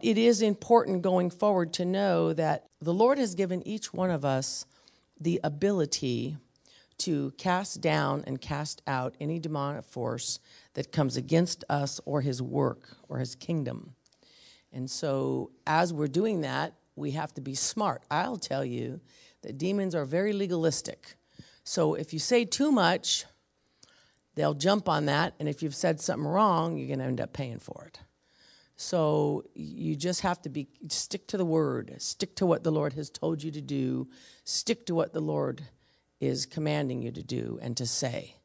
it is important going forward to know that the Lord has given each one of us the ability to cast down and cast out any demonic force that comes against us or his work or his kingdom. And so as we're doing that, we have to be smart. I'll tell you that demons are very legalistic. So if you say too much, they'll jump on that. And if you've said something wrong, you're going to end up paying for it. So you just have to stick to the word, stick to what the Lord has told you to do, stick to what the Lord is commanding you to do and to say.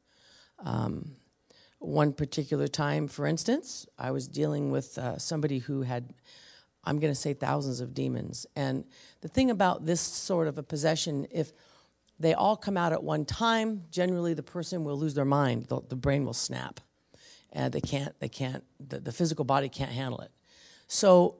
One particular time, for instance, I was dealing with somebody who had, I'm going to say, thousands of demons. And the thing about this sort of a possession, if they all come out at one time, generally the person will lose their mind. The brain will snap. And the physical body can't handle it. So,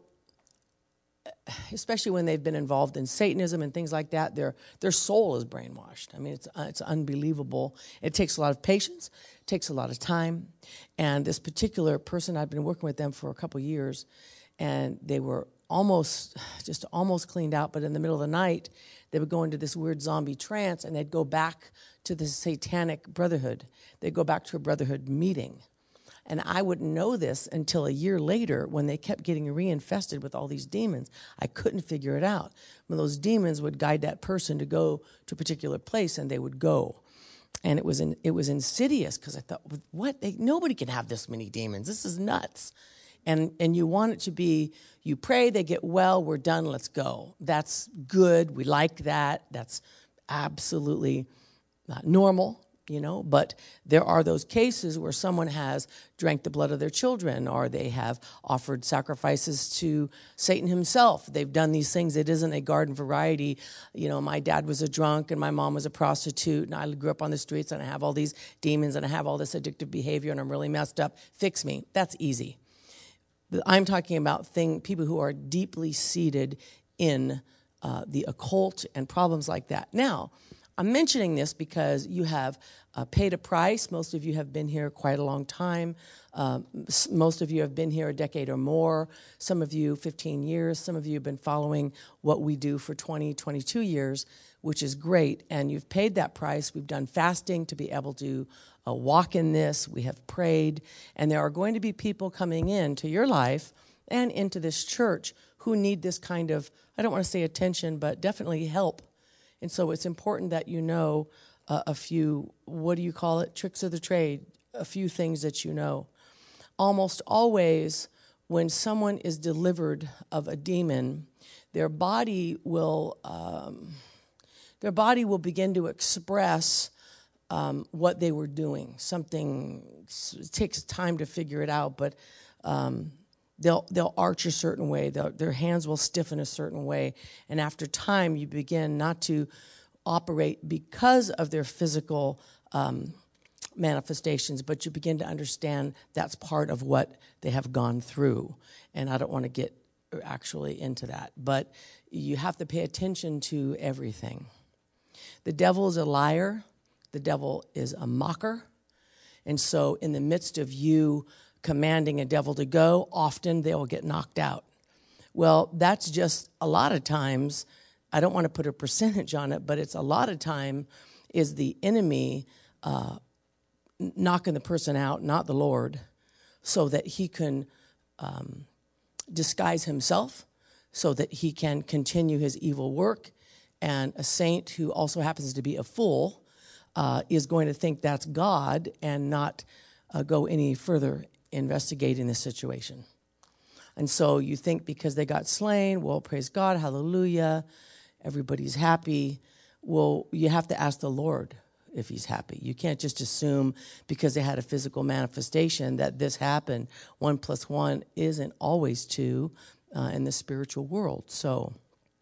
especially when they've been involved in Satanism and things like that, their soul is brainwashed. I mean, it's unbelievable. It takes a lot of patience. It takes a lot of time. And this particular person, I've been working with them for a couple years, and they were almost cleaned out, but in the middle of the night, they would go into this weird zombie trance, and they'd go back to the satanic brotherhood. They'd go back to a brotherhood meeting. And I wouldn't know this until a year later when they kept getting reinfested with all these demons. I couldn't figure it out. When those demons would guide that person to go to a particular place, and they would go. And it was insidious, because I thought, what? Nobody can have this many demons. This is nuts. And you want it to be, you pray, they get well, we're done, let's go. That's good. We like that. That's absolutely normal. But there are those cases where someone has drank the blood of their children, or they have offered sacrifices to Satan himself. They've done these things. It isn't a garden variety. My dad was a drunk and my mom was a prostitute, and I grew up on the streets, and I have all these demons, and I have all this addictive behavior, and I'm really messed up. Fix me. That's easy. I'm talking about people who are deeply seated in the occult and problems like that. Now, I'm mentioning this because you have paid a price. Most of you have been here quite a long time. Most of you have been here a decade or more. Some of you 15 years. Some of you have been following what we do for 20, 22 years, which is great. And you've paid that price. We've done fasting to be able to walk in this. We have prayed. And there are going to be people coming into your life and into this church who need this kind of, I don't want to say attention, but definitely help. And so it's important that you know a few, what do you call it, tricks of the trade, a few things that you know. Almost always when someone is delivered of a demon, their body will begin to express what they were doing. It takes time to figure it out, but they'll arch a certain way. Their hands will stiffen a certain way. And after time, you begin not to operate because of their physical manifestations, but you begin to understand that's part of what they have gone through. And I don't want to get actually into that, but you have to pay attention to everything. The devil is a liar. The devil is a mocker. And so in the midst of you commanding a devil to go, often they will get knocked out. Well, that's just a lot of times, I don't want to put a percentage on it, but it's a lot of time is the enemy knocking the person out, not the Lord, so that he can disguise himself, so that he can continue his evil work. And a saint who also happens to be a fool is going to think that's God and not go any further investigating the situation. And so you think because they got slain, well, praise God, hallelujah, everybody's happy. Well, you have to ask the Lord if he's happy. You can't just assume because they had a physical manifestation that this happened. 1 + 1 isn't always 2 in the spiritual world. So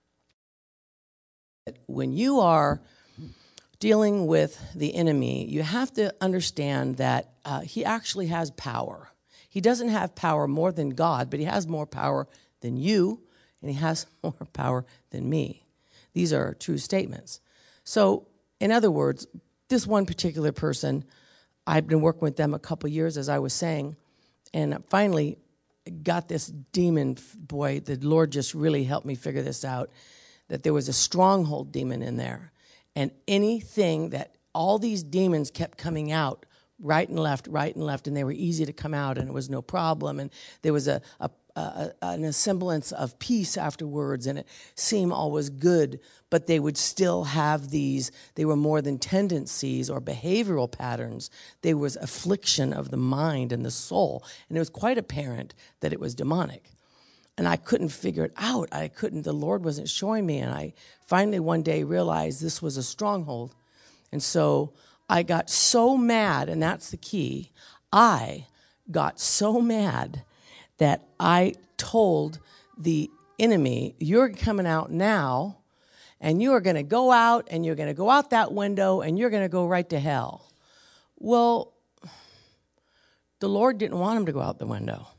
when you are dealing with the enemy, you have to understand that he actually has power. He doesn't have power more than God, but he has more power than you, and he has more power than me. These are true statements. So, in other words, this one particular person, I've been working with them a couple years, as I was saying, and finally, got this demon, boy, the Lord just really helped me figure this out, that there was a stronghold demon in there. And anything that all these demons kept coming out right and left, and they were easy to come out, and it was no problem. And there was an semblance of peace afterwards, and it seemed all was good, but they would still have these, they were more than tendencies or behavioral patterns. They was affliction of the mind and the soul, and it was quite apparent that it was demonic. And I couldn't figure it out. The Lord wasn't showing me, and I finally one day realized this was a stronghold. And so I got so mad, and that's the key. I got so mad that I told the enemy, you're coming out now, and you are going to go out, and you're going to go out that window, and you're going to go right to hell. Well, the Lord didn't want him to go out the window.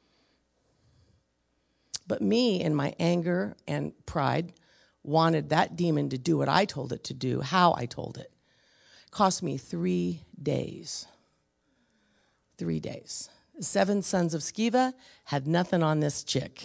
But me, in my anger and pride, wanted that demon to do what I told it to do, how I told it. Cost me 3 days. 3 days. The 7 sons of Sceva had nothing on this chick,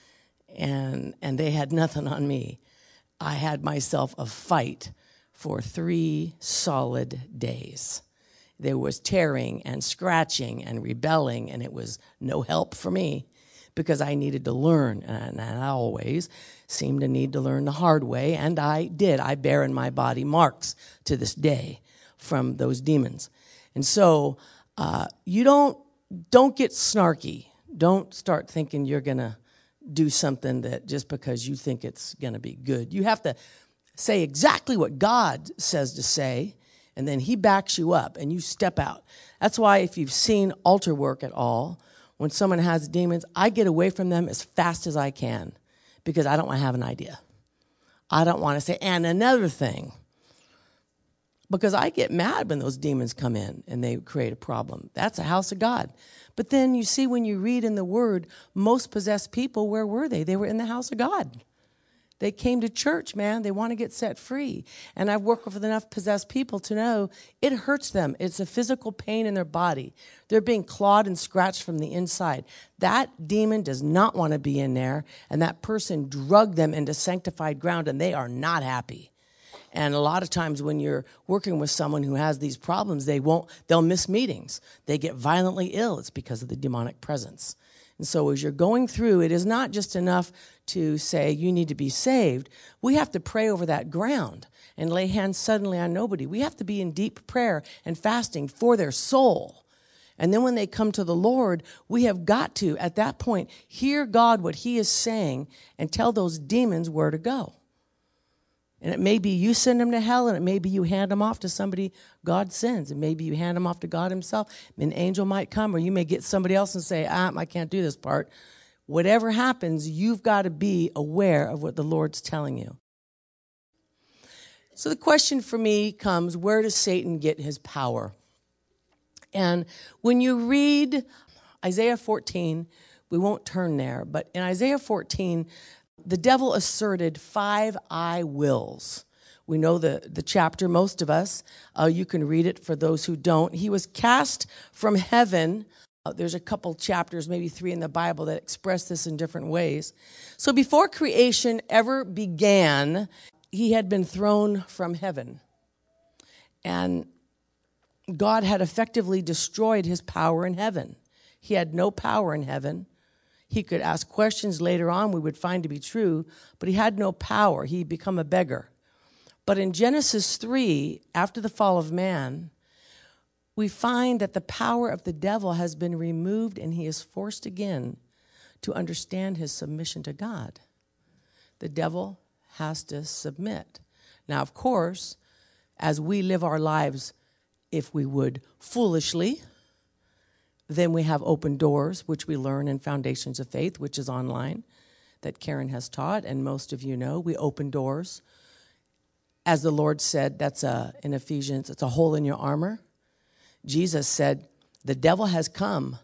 and they had nothing on me. I had myself a fight for 3 solid days. There was tearing and scratching and rebelling, and it was no help for me because I needed to learn, and I always seemed to need to learn the hard way, and I did. I bear in my body marks to this day from those demons. And so you don't get snarky. Don't start thinking you're going to do something that just because you think it's going to be good. You have to say exactly what God says to say, and then he backs you up, and you step out. That's why if you've seen altar work at all, when someone has demons, I get away from them as fast as I can because I don't want to have an idea. I don't want to say, and another thing, because I get mad when those demons come in and they create a problem. That's a house of God. But then you see when you read in the Word, most possessed people, where were they? They were in the house of God. They came to church, man. They want to get set free. And I've worked with enough possessed people to know it hurts them. It's a physical pain in their body. They're being clawed and scratched from the inside. That demon does not want to be in there, and that person drugged them into sanctified ground, and they are not happy. And a lot of times when you're working with someone who has these problems, they'll miss meetings. They get violently ill. It's because of the demonic presence. And so as you're going through, it is not just enough to say you need to be saved. We have to pray over that ground and lay hands suddenly on nobody. We have to be in deep prayer and fasting for their soul. And then when they come to the Lord, we have got to, at that point, hear God, what he is saying, and tell those demons where to go. And it may be you send them to hell, and it may be you hand them off to somebody God sends. And maybe you hand them off to God himself. An angel might come, or you may get somebody else and say, I can't do this part. Whatever happens, you've got to be aware of what the Lord's telling you. So the question for me comes, where does Satan get his power? And when you read Isaiah 14, we won't turn there, but in Isaiah 14, the devil asserted 5 I wills. We know the chapter, most of us. You can read it for those who don't. He was cast from heaven. There's a couple chapters, maybe 3 in the Bible, that express this in different ways. So before creation ever began, he had been thrown from heaven. And God had effectively destroyed his power in heaven. He had no power in heaven. He could ask questions later on we would find to be true, but he had no power. He'd become a beggar. But in Genesis 3, after the fall of man, we find that the power of the devil has been removed, and he is forced again to understand his submission to God. The devil has to submit. Now, of course, as we live our lives, if we would, foolishly, then we have Open Doors, which we learn in Foundations of Faith, which is online, that Karen has taught, and most of you know. We open doors. As the Lord said, that's in Ephesians, it's a hole in your armor. Jesus said, the devil has come,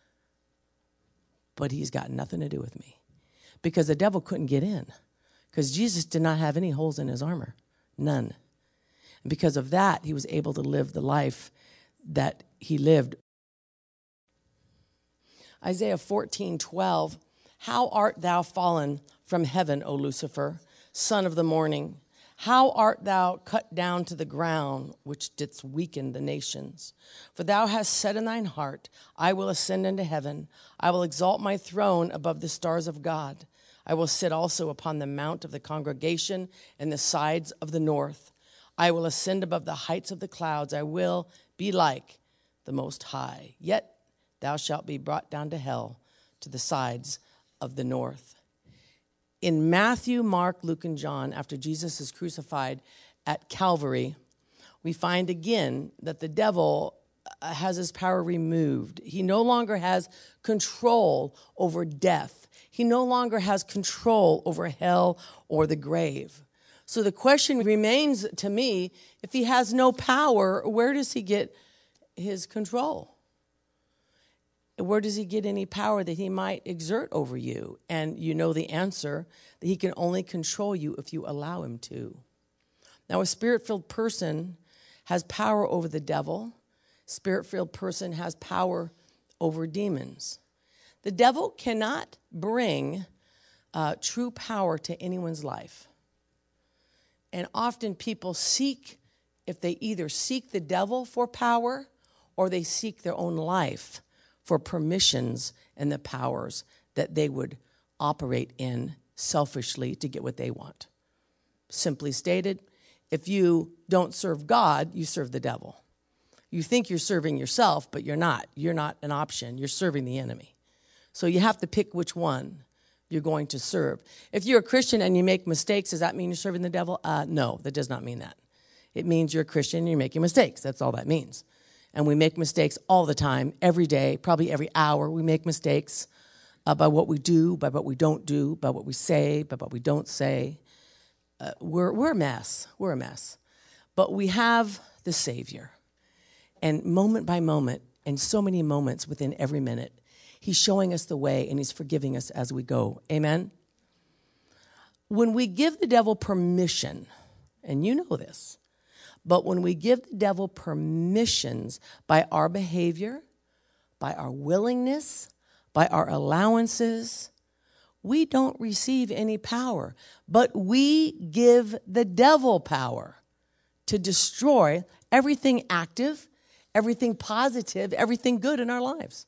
but he's got nothing to do with me. Because the devil couldn't get in. Because Jesus did not have any holes in his armor. None. And because of that, he was able to live the life that he lived. Isaiah 14:12. How art thou fallen from heaven, O Lucifer, son of the morning? How art thou cut down to the ground, which didst weaken the nations? For thou hast said in thine heart, I will ascend into heaven. I will exalt my throne above the stars of God. I will sit also upon the mount of the congregation in the sides of the north. I will ascend above the heights of the clouds. I will be like the Most High. Yet thou shalt be brought down to hell, to the sides of the north. In Matthew, Mark, Luke, and John, after Jesus is crucified at Calvary, we find again that the devil has his power removed. He no longer has control over death. He no longer has control over hell or the grave. So the question remains to me, if he has no power, where does he get his control? Where does he get any power that he might exert over you? And you know the answer, that he can only control you if you allow him to. Now, a spirit-filled person has power over the devil. Spirit-filled person has power over demons. The devil cannot bring true power to anyone's life. And often people seek, if they either seek the devil for power or they seek their own life for permissions and the powers that they would operate in selfishly to get what they want. Simply stated, if you don't serve God, you serve the devil. You think you're serving yourself, but you're not. You're not an option. You're serving the enemy. So you have to pick which one you're going to serve. If you're a Christian and you make mistakes, does that mean you're serving the devil? No, that does not mean that. It means you're a Christian and you're making mistakes. That's all that means. And we make mistakes all the time, every day, probably every hour. We make mistakes by what we do, by what we don't do, by what we say, by what we don't say. We're a mess. We're a mess. But we have the Savior. And moment by moment, and so many moments within every minute, he's showing us the way and he's forgiving us as we go. Amen? When we give the devil permission, and you know this, but when we give the devil permissions by our behavior, by our willingness, by our allowances, we don't receive any power. But we give the devil power to destroy everything active, everything positive, everything good in our lives.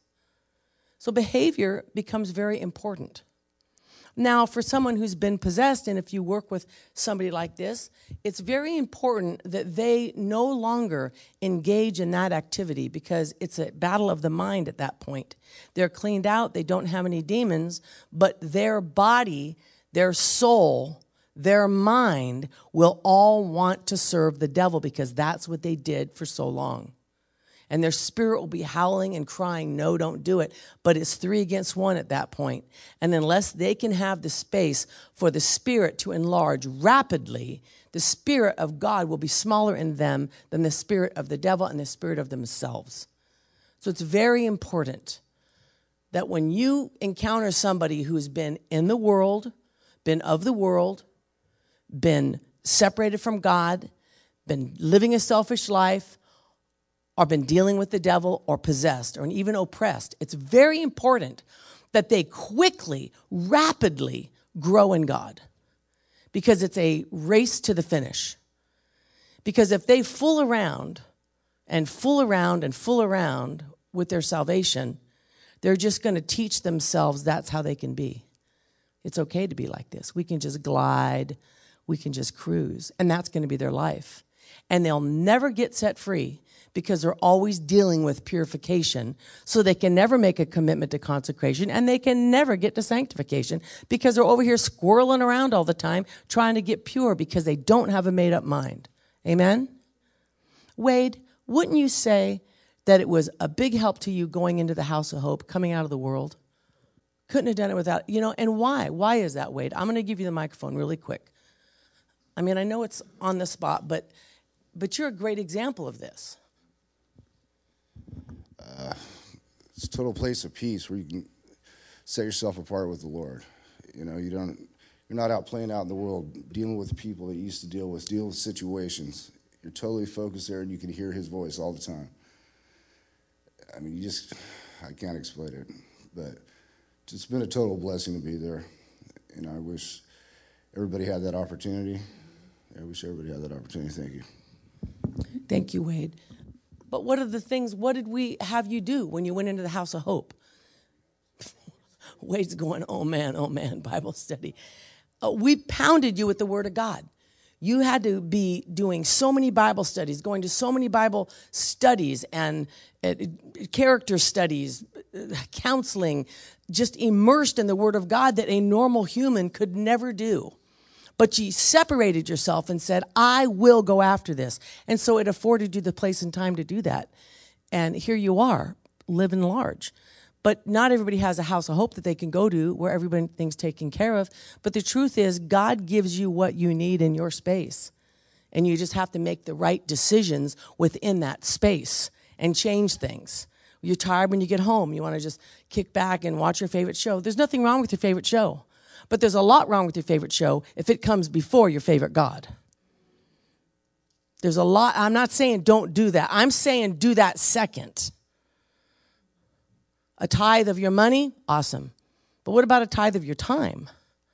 So behavior becomes very important. Now, for someone who's been possessed, and if you work with somebody like this, it's very important that they no longer engage in that activity because it's a battle of the mind at that point. They're cleaned out, they don't have any demons, but their body, their soul, their mind will all want to serve the devil because that's what they did for so long. And their spirit will be howling and crying, no, don't do it. But it's 3 against 1 at that point. And unless they can have the space for the spirit to enlarge rapidly, the spirit of God will be smaller in them than the spirit of the devil and the spirit of themselves. So it's very important that when you encounter somebody who's been in the world, been of the world, been separated from God, been living a selfish life, or been dealing with the devil or possessed or even oppressed, it's very important that they quickly, rapidly grow in God because it's a race to the finish. Because if they fool around and fool around and fool around with their salvation, they're just going to teach themselves that's how they can be. It's okay to be like this. We can just glide. We can just cruise. And that's going to be their life. And they'll never get set free because they're always dealing with purification. So they can never make a commitment to consecration, and they can never get to sanctification because they're over here squirreling around all the time trying to get pure because they don't have a made-up mind. Amen? Wade, wouldn't you say that it was a big help to you going into the House of Hope, coming out of the world? Couldn't have done it without, and why? Why is that, Wade? I'm going to give you the microphone really quick. I mean, I know it's on the spot, but you're a great example of this. It's a total place of peace where you can set yourself apart with the Lord. You're not out playing out in the world, dealing with people that you used to dealing with situations. You're totally focused there, and you can hear his voice all the time. I mean, I can't explain it. But it's been a total blessing to be there, and I wish everybody had that opportunity. I wish everybody had that opportunity. Thank you. Thank you, Wade. But what did we have you do when you went into the House of Hope? Wade's going, oh man, Bible study. We pounded you with the Word of God. You had to be doing so many Bible studies, going to so many Bible studies and character studies, counseling, just immersed in the Word of God that a normal human could never do. But you separated yourself and said, I will go after this. And so it afforded you the place and time to do that. And here you are, living large. But not everybody has a House of Hope that they can go to where everything's taken care of. But the truth is, God gives you what you need in your space. And you just have to make the right decisions within that space and change things. You're tired when you get home. You want to just kick back and watch your favorite show. There's nothing wrong with your favorite show. But there's a lot wrong with your favorite show if it comes before your favorite God. There's a lot. I'm not saying don't do that. I'm saying do that second. A tithe of your money, awesome. But what about a tithe of your time?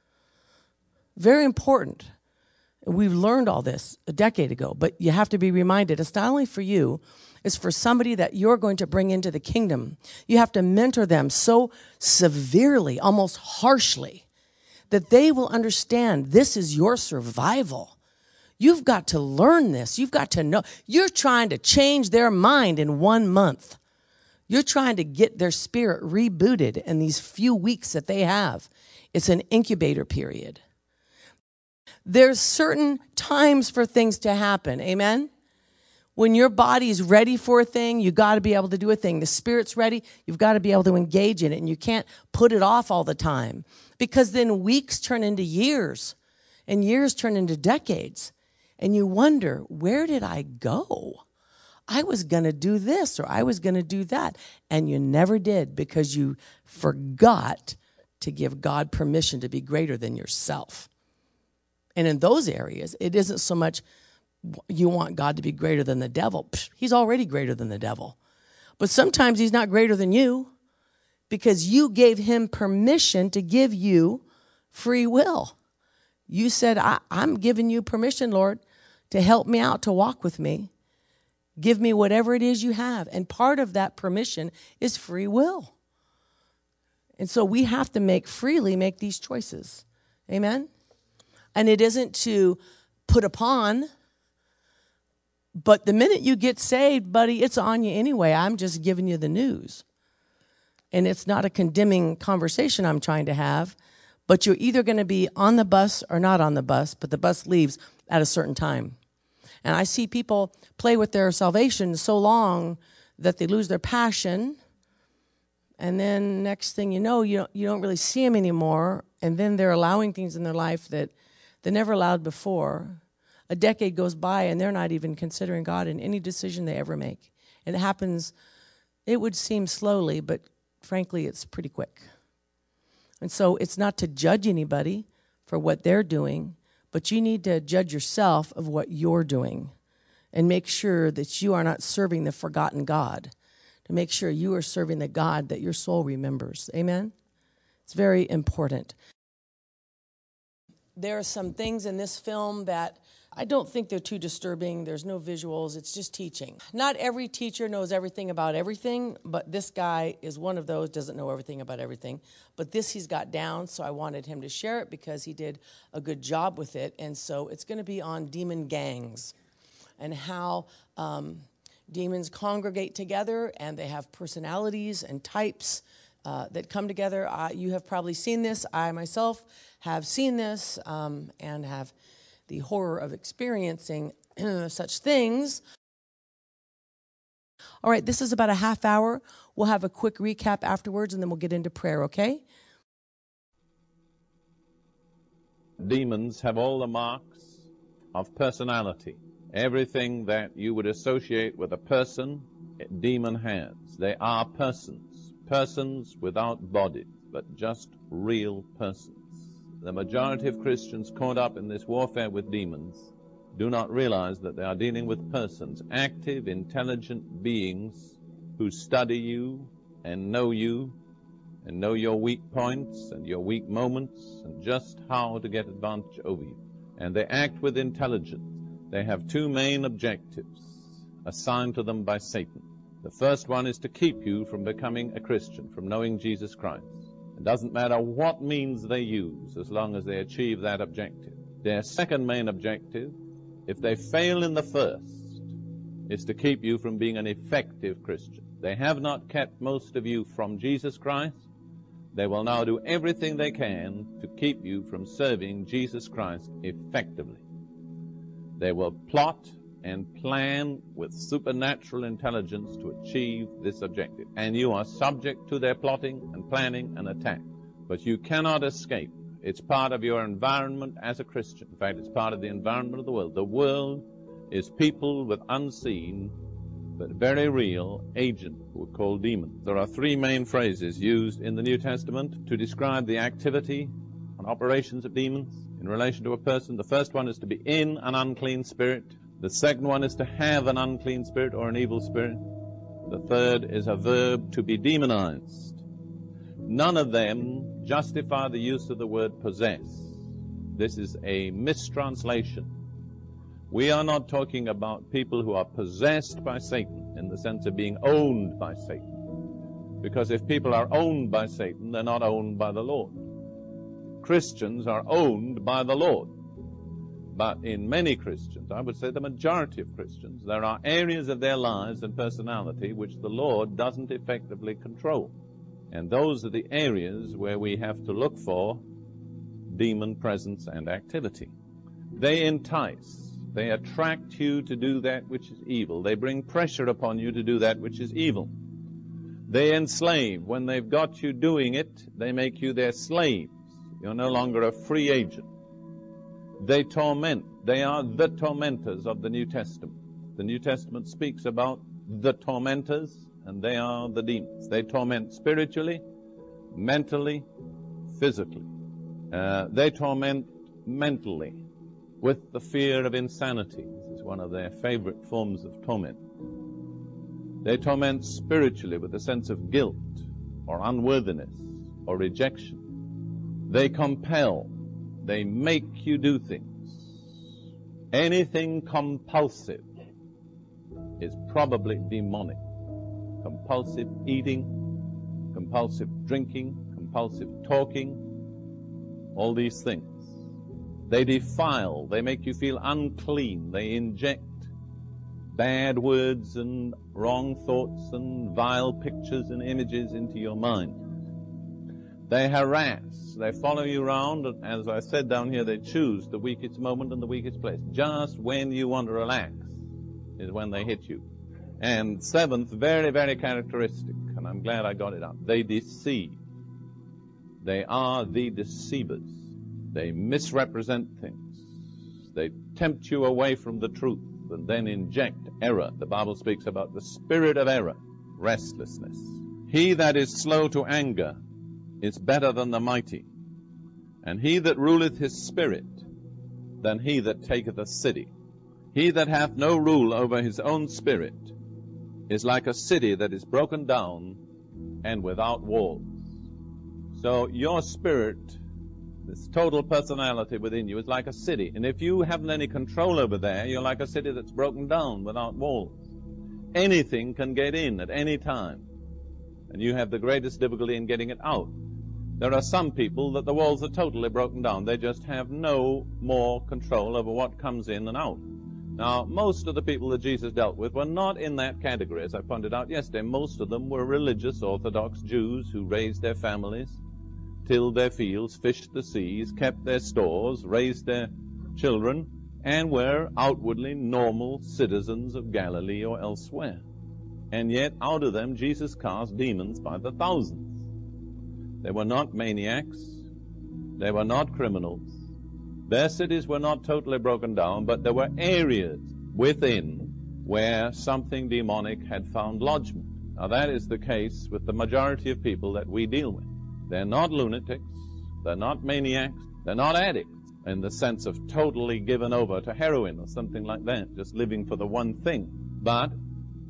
Very important. We've learned all this a decade ago, but you have to be reminded it's not only for you, it's for somebody that you're going to bring into the kingdom. You have to mentor them so severely, almost harshly, that they will understand this is your survival. You've got to learn this. You've got to know. You're trying to change their mind in 1 month. You're trying to get their spirit rebooted in these few weeks that they have. It's an incubator period. There's certain times for things to happen. Amen? When your body's ready for a thing, you got to be able to do a thing. The spirit's ready, you've got to be able to engage in it, and you can't put it off all the time because then weeks turn into years, and years turn into decades, and you wonder, where did I go? I was going to do this or I was going to do that, and you never did because you forgot to give God permission to be greater than yourself. And in those areas, it isn't so much you want God to be greater than the devil. Psh, he's already greater than the devil. But sometimes he's not greater than you because you gave him permission to give you free will. You said, I'm giving you permission, Lord, to help me out, to walk with me. Give me whatever it is you have. And part of that permission is free will. And so we have to freely make these choices. Amen? And it isn't to put upon, but the minute you get saved, buddy, it's on you anyway. I'm just giving you the news. And it's not a condemning conversation I'm trying to have, but you're either going to be on the bus or not on the bus, but the bus leaves at a certain time. And I see people play with their salvation so long that they lose their passion. And then next thing you know, you don't really see them anymore. And then they're allowing things in their life that they never allowed before. A decade goes by and they're not even considering God in any decision they ever make. And it happens, it would seem slowly, but frankly, it's pretty quick. And so it's not to judge anybody for what they're doing, but you need to judge yourself of what you're doing and make sure that you are not serving the forgotten God, to make sure you are serving the God that your soul remembers. Amen? It's very important. There are some things in this film that I don't think they're too disturbing. There's no visuals. It's just teaching. Not every teacher knows everything about everything, but this guy is one of those, doesn't know everything about everything. But this he's got down, so I wanted him to share it because he did a good job with it. And so it's going to be on demon gangs and how demons congregate together and they have personalities and types that come together. You have probably seen this. I myself have seen this and have the horror of experiencing such things. All right, this is about a half hour. We'll have a quick recap afterwards, and then we'll get into prayer, okay? Demons have all the marks of personality. Everything that you would associate with a person, a demon has. They are persons. Persons without bodies, but just real persons. The majority of Christians caught up in this warfare with demons do not realize that they are dealing with persons, active, intelligent beings who study you and know you and know your weak points and your weak moments and just how to get advantage over you. And they act with intelligence. They have two main objectives assigned to them by Satan. The first one is to keep you from becoming a Christian, from knowing Jesus Christ. It doesn't matter what means they use as long as they achieve that objective. Their second main objective, if they fail in the first, is to keep you from being an effective Christian. They have not kept most of you from Jesus Christ. They will now do everything they can to keep you from serving Jesus Christ effectively. They will plot and plan with supernatural intelligence to achieve this objective. And you are subject to their plotting and planning and attack. But you cannot escape. It's part of your environment as a Christian. In fact, it's part of the environment of the world. The world is people with unseen but very real agents who are called demons. There are three main phrases used in the New Testament to describe the activity and operations of demons in relation to a person. The first one is to be in an unclean spirit. The second one is to have an unclean spirit or an evil spirit. The third is a verb, to be demonized. None of them justify the use of the word possess. This is a mistranslation. We are not talking about people who are possessed by Satan in the sense of being owned by Satan. Because if people are owned by Satan, they're not owned by the Lord. Christians are owned by the Lord. But in many Christians, I would say the majority of Christians, there are areas of their lives and personality which the Lord doesn't effectively control. And those are the areas where we have to look for demon presence and activity. They entice. They attract you to do that which is evil. They bring pressure upon you to do that which is evil. They enslave. When they've got you doing it, they make you their slaves. You're no longer a free agent. They torment. They are the tormentors of the New Testament. The New Testament speaks about the tormentors, and they are the demons. They torment spiritually, mentally, physically. They torment mentally with the fear of insanity. This is one of their favorite forms of torment. They torment spiritually with a sense of guilt or unworthiness or rejection. They compel. They make you do things. Anything compulsive is probably demonic. Compulsive eating, compulsive drinking, compulsive talking, all these things. They defile. They make you feel unclean. They inject bad words and wrong thoughts and vile pictures and images into your mind. They harass. They follow you around, and as I said down here, they choose the weakest moment and the weakest place. Just when you want to relax is when they hit you. And seventh, very, very characteristic, and I'm glad I got it up, they deceive. They are the deceivers. They misrepresent things. They tempt you away from the truth and then inject error. The Bible speaks about the spirit of error, restlessness. He that is slow to anger is better than the mighty, and he that ruleth his spirit than he that taketh a city. He that hath no rule over his own spirit is like a city that is broken down and without walls. So your spirit, this total personality within you, is like a city. And if you haven't any control over there, you're like a city that's broken down without walls. Anything can get in at any time, and you have the greatest difficulty in getting it out. There are some people that the walls are totally broken down. They just have no more control over what comes in and out. Now, most of the people that Jesus dealt with were not in that category, as I pointed out yesterday. Most of them were religious Orthodox Jews who raised their families, tilled their fields, fished the seas, kept their stores, raised their children, and were outwardly normal citizens of Galilee or elsewhere. And yet, out of them, Jesus cast demons by the thousands. They were not maniacs. They were not criminals. Their cities were not totally broken down, but there were areas within where something demonic had found lodgment. Now, that is the case with the majority of people that we deal with. They're not lunatics. They're not maniacs. They're not addicts in the sense of totally given over to heroin or something like that, just living for the one thing. But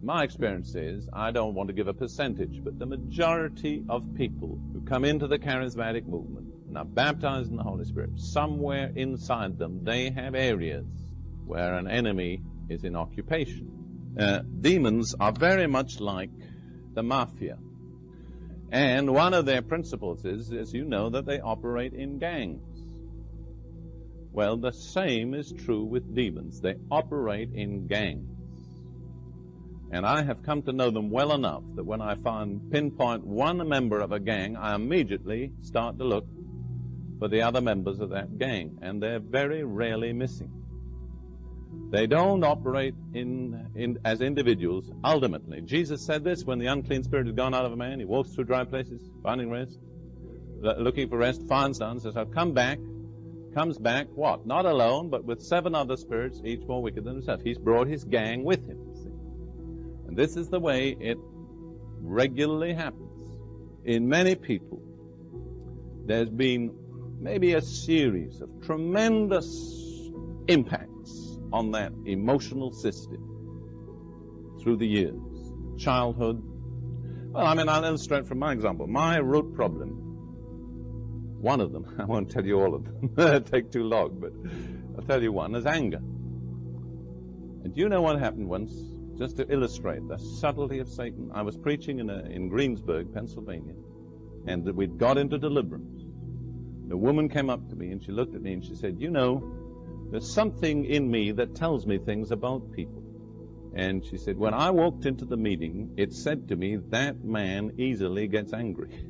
My experience is, I don't want to give a percentage, but the majority of people who come into the charismatic movement and are baptized in the Holy Spirit, somewhere inside them, they have areas where an enemy is in occupation. Demons are very much like the mafia. And one of their principles is, as you know, that they operate in gangs. Well, the same is true with demons. They operate in gangs. And I have come to know them well enough that when I pinpoint one member of a gang, I immediately start to look for the other members of that gang. And they're very rarely missing. They don't operate as individuals ultimately. Jesus said this when the unclean spirit had gone out of a man. He walks through dry places, finding rest, looking for rest, finds none, says, I'll come back. Comes back, what? Not alone, but with 7 other spirits, each more wicked than himself. He's brought his gang with him. See? And this is the way it regularly happens. In many people, there's been maybe a series of tremendous impacts on that emotional system through the years. Childhood. Well, I'll illustrate from my example. My root problem, one of them, I won't tell you all of them, it'll take too long, but I'll tell you one, is anger. And do you know what happened once? Just to illustrate the subtlety of Satan. I was preaching in Greensburg, Pennsylvania, and we'd got into deliverance. The woman came up to me and she looked at me and she said, you know, there's something in me that tells me things about people. And she said, when I walked into the meeting, it said to me, that man easily gets angry.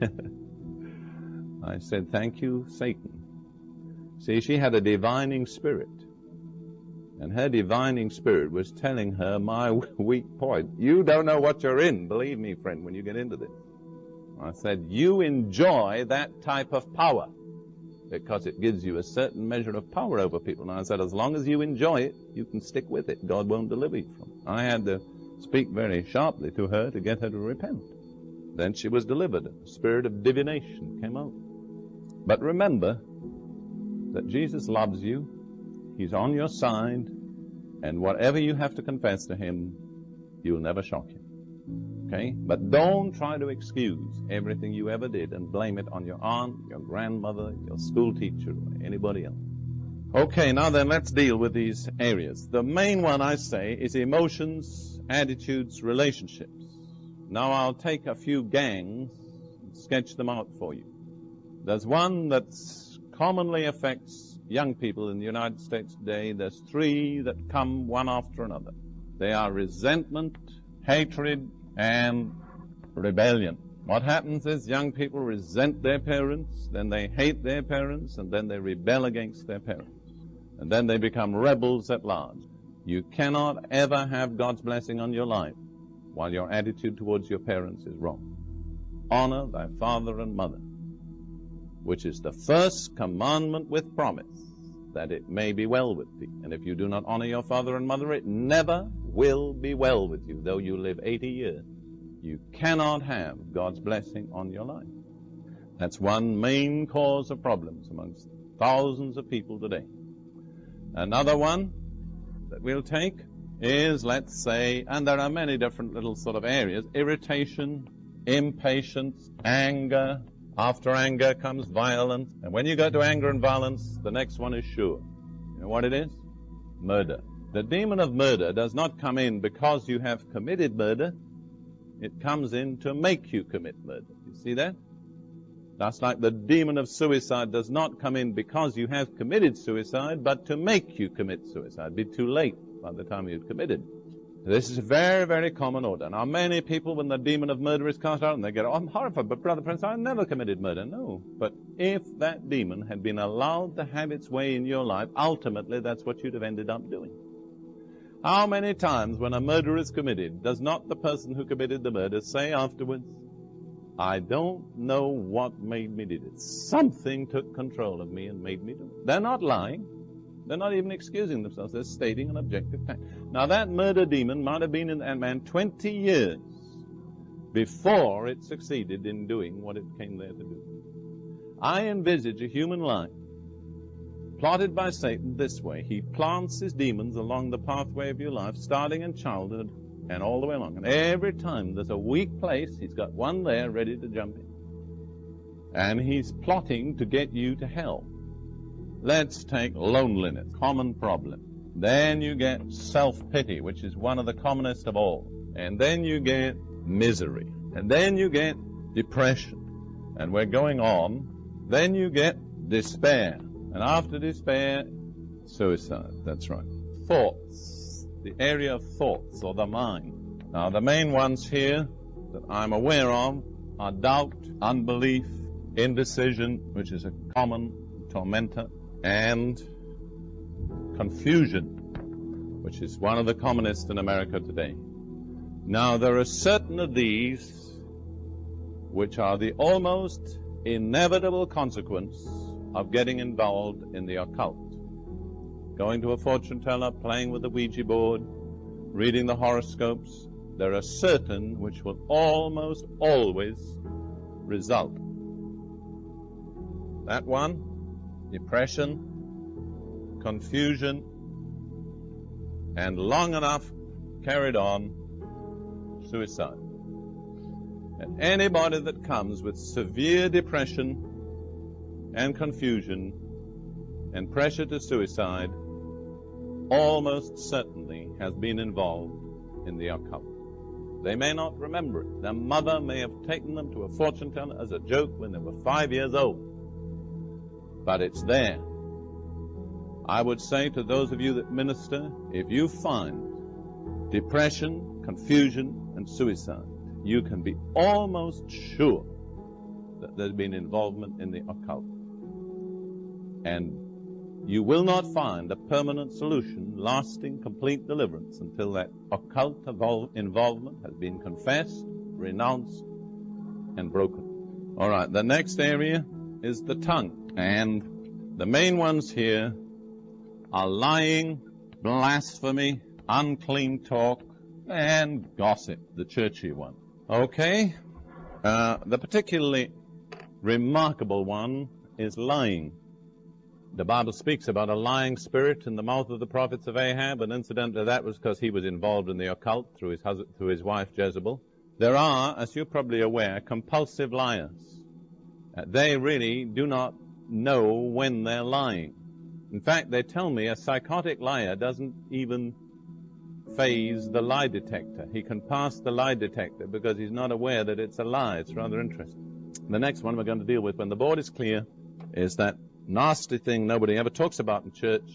I said, thank you, Satan. See, she had a divining spirit. And her divining spirit was telling her my weak point. You don't know what you're in, believe me, friend, when you get into this. I said, you enjoy that type of power because it gives you a certain measure of power over people. And I said, as long as you enjoy it, you can stick with it. God won't deliver you from it. I had to speak very sharply to her to get her to repent. Then she was delivered. The spirit of divination came out. But remember that Jesus loves you. He's on your side. And whatever you have to confess to him, you'll never shock him. Okay? But don't try to excuse everything you ever did and blame it on your aunt, your grandmother, your school teacher, or anybody else. Okay, now then, let's deal with these areas. The main one, I say, is emotions, attitudes, relationships. Now I'll take a few gangs and sketch them out for you. There's one that commonly affects young people in the United States today. There's 3 that come one after another. They are resentment, hatred, and rebellion. What happens is young people resent their parents, then they hate their parents, and then they rebel against their parents. And then they become rebels at large. You cannot ever have God's blessing on your life while your attitude towards your parents is wrong. Honor thy father and mother, which is the first commandment with promise, that it may be well with thee. And if you do not honor your father and mother, it never will be well with you, though you live 80 years. You cannot have God's blessing on your life. That's one main cause of problems amongst thousands of people today. Another one that we'll take is, let's say, and there are many different little sort of areas, irritation, impatience, anger. After anger comes violence. And when you go to anger and violence, the next one is sure. You know what it is? Murder. The demon of murder does not come in because you have committed murder. It comes in to make you commit murder. You see that? That's like the demon of suicide does not come in because you have committed suicide, but to make you commit suicide. It'd be too late by the time you've committed. This is a very, very common order. Now, many people, when the demon of murder is cast out, and they get, oh, I'm horrified, but Brother Prince, I never committed murder. No. But if that demon had been allowed to have its way in your life, ultimately that's what you'd have ended up doing. How many times when a murder is committed, does not the person who committed the murder say afterwards, I don't know what made me do it. Something took control of me and made me do it. They're not lying. They're not even excusing themselves. They're stating an objective fact. Now, that murder demon might have been in that man 20 years before it succeeded in doing what it came there to do. I envisage a human life plotted by Satan this way. He plants his demons along the pathway of your life, starting in childhood, and all the way along. And every time there's a weak place, he's got one there ready to jump in. And he's plotting to get you to hell. Let's take loneliness, common problem. Then you get self-pity, which is one of the commonest of all. And then you get misery. And then you get depression. And we're going on. Then you get despair. And after despair, suicide. That's right. Thoughts. The area of thoughts, or the mind. Now, the main ones here that I'm aware of are doubt, unbelief, indecision, which is a common tormentor, and confusion, which is one of the commonest in America today. Now, there are certain of these which are the almost inevitable consequence of getting involved in the occult. Going to a fortune teller, playing with the Ouija board, reading the horoscopes, there are certain which will almost always result. That one, depression, confusion, and long enough carried on, suicide. And anybody that comes with severe depression and confusion and pressure to suicide almost certainly has been involved in the occult. They may not remember it. Their mother may have taken them to a fortune teller as a joke when they were 5 years old. But it's there. I would say to those of you that minister, if you find depression, confusion, and suicide, you can be almost sure that there's been involvement in the occult. And you will not find a permanent solution, lasting, complete deliverance until that occult involvement has been confessed, renounced, and broken. All right, the next area is the tongue. And the main ones here are lying, blasphemy, unclean talk, and gossip, the churchy one. Okay? The particularly remarkable one is lying. The Bible speaks about a lying spirit in the mouth of the prophets of Ahab, and incidentally that was because he was involved in the occult through his wife Jezebel. There are, as you're probably aware, compulsive liars. They really do not know when they're lying. In fact, they tell me a psychotic liar doesn't even phase the lie detector. He can pass the lie detector because he's not aware that it's a lie. It's rather interesting. The next one we're going to deal with, when the board is clear, is that nasty thing nobody ever talks about in church,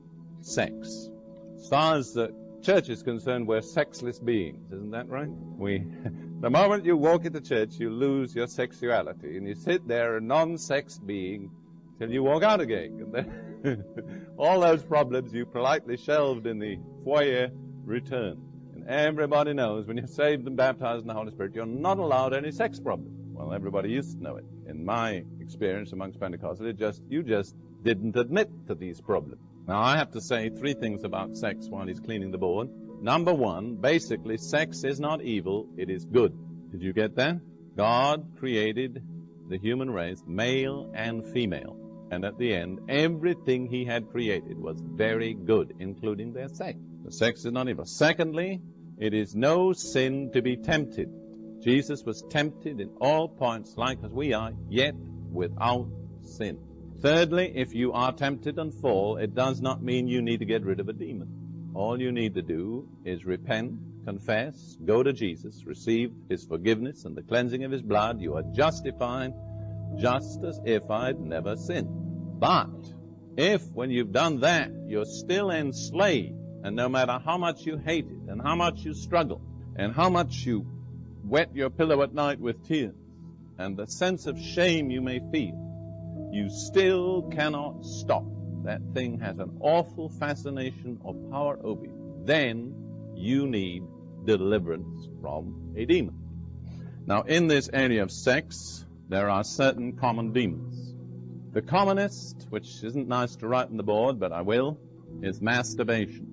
sex. As far as the church is concerned, we're sexless beings. Isn't that right? The moment you walk into church, you lose your sexuality, and you sit there a non-sex being till you walk out again. And then all those problems you politely shelved in the foyer return. And everybody knows when you're saved and baptized in the Holy Spirit, you're not allowed any sex problems. Well, everybody used to know it. In my experience amongst Pentecostals, you just didn't admit to these problems. Now, I have to say 3 things about sex while he's cleaning the board. Number 1, basically, sex is not evil, it is good. Did you get that? God created the human race, male and female. And at the end, everything he had created was very good, including their sex. The sex is not evil. Secondly, it is no sin to be tempted. Jesus was tempted in all points like as we are, yet without sin. Thirdly, if you are tempted and fall, it does not mean you need to get rid of a demon. All you need to do is repent, confess, go to Jesus, receive his forgiveness and the cleansing of his blood. You are justified just as if I'd never sinned. But if when you've done that, you're still enslaved, and no matter how much you hate it and how much you struggle and how much you wet your pillow at night with tears and the sense of shame you may feel, you still cannot stop. That thing has an awful fascination or power over you. Then you need deliverance from a demon. Now, in this area of sex, there are certain common demons. The commonest, which isn't nice to write on the board, but I will, is masturbation.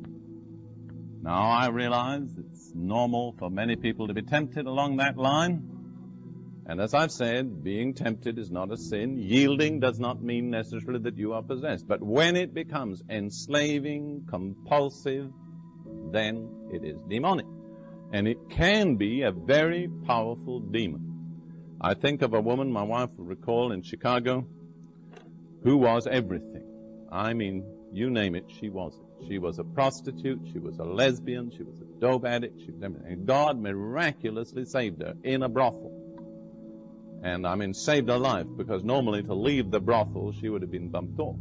Now, I realize it's normal for many people to be tempted along that line. And as I've said, being tempted is not a sin. Yielding does not mean necessarily that you are possessed. But when it becomes enslaving, compulsive, then it is demonic. And it can be a very powerful demon. I think of a woman, my wife will recall, in Chicago, who was everything. I mean, you name it, she was it. She was a prostitute, she was a lesbian, she was a dope addict, she was everything. And God miraculously saved her in a brothel. And I mean, saved her life, because normally to leave the brothel, she would have been bumped off.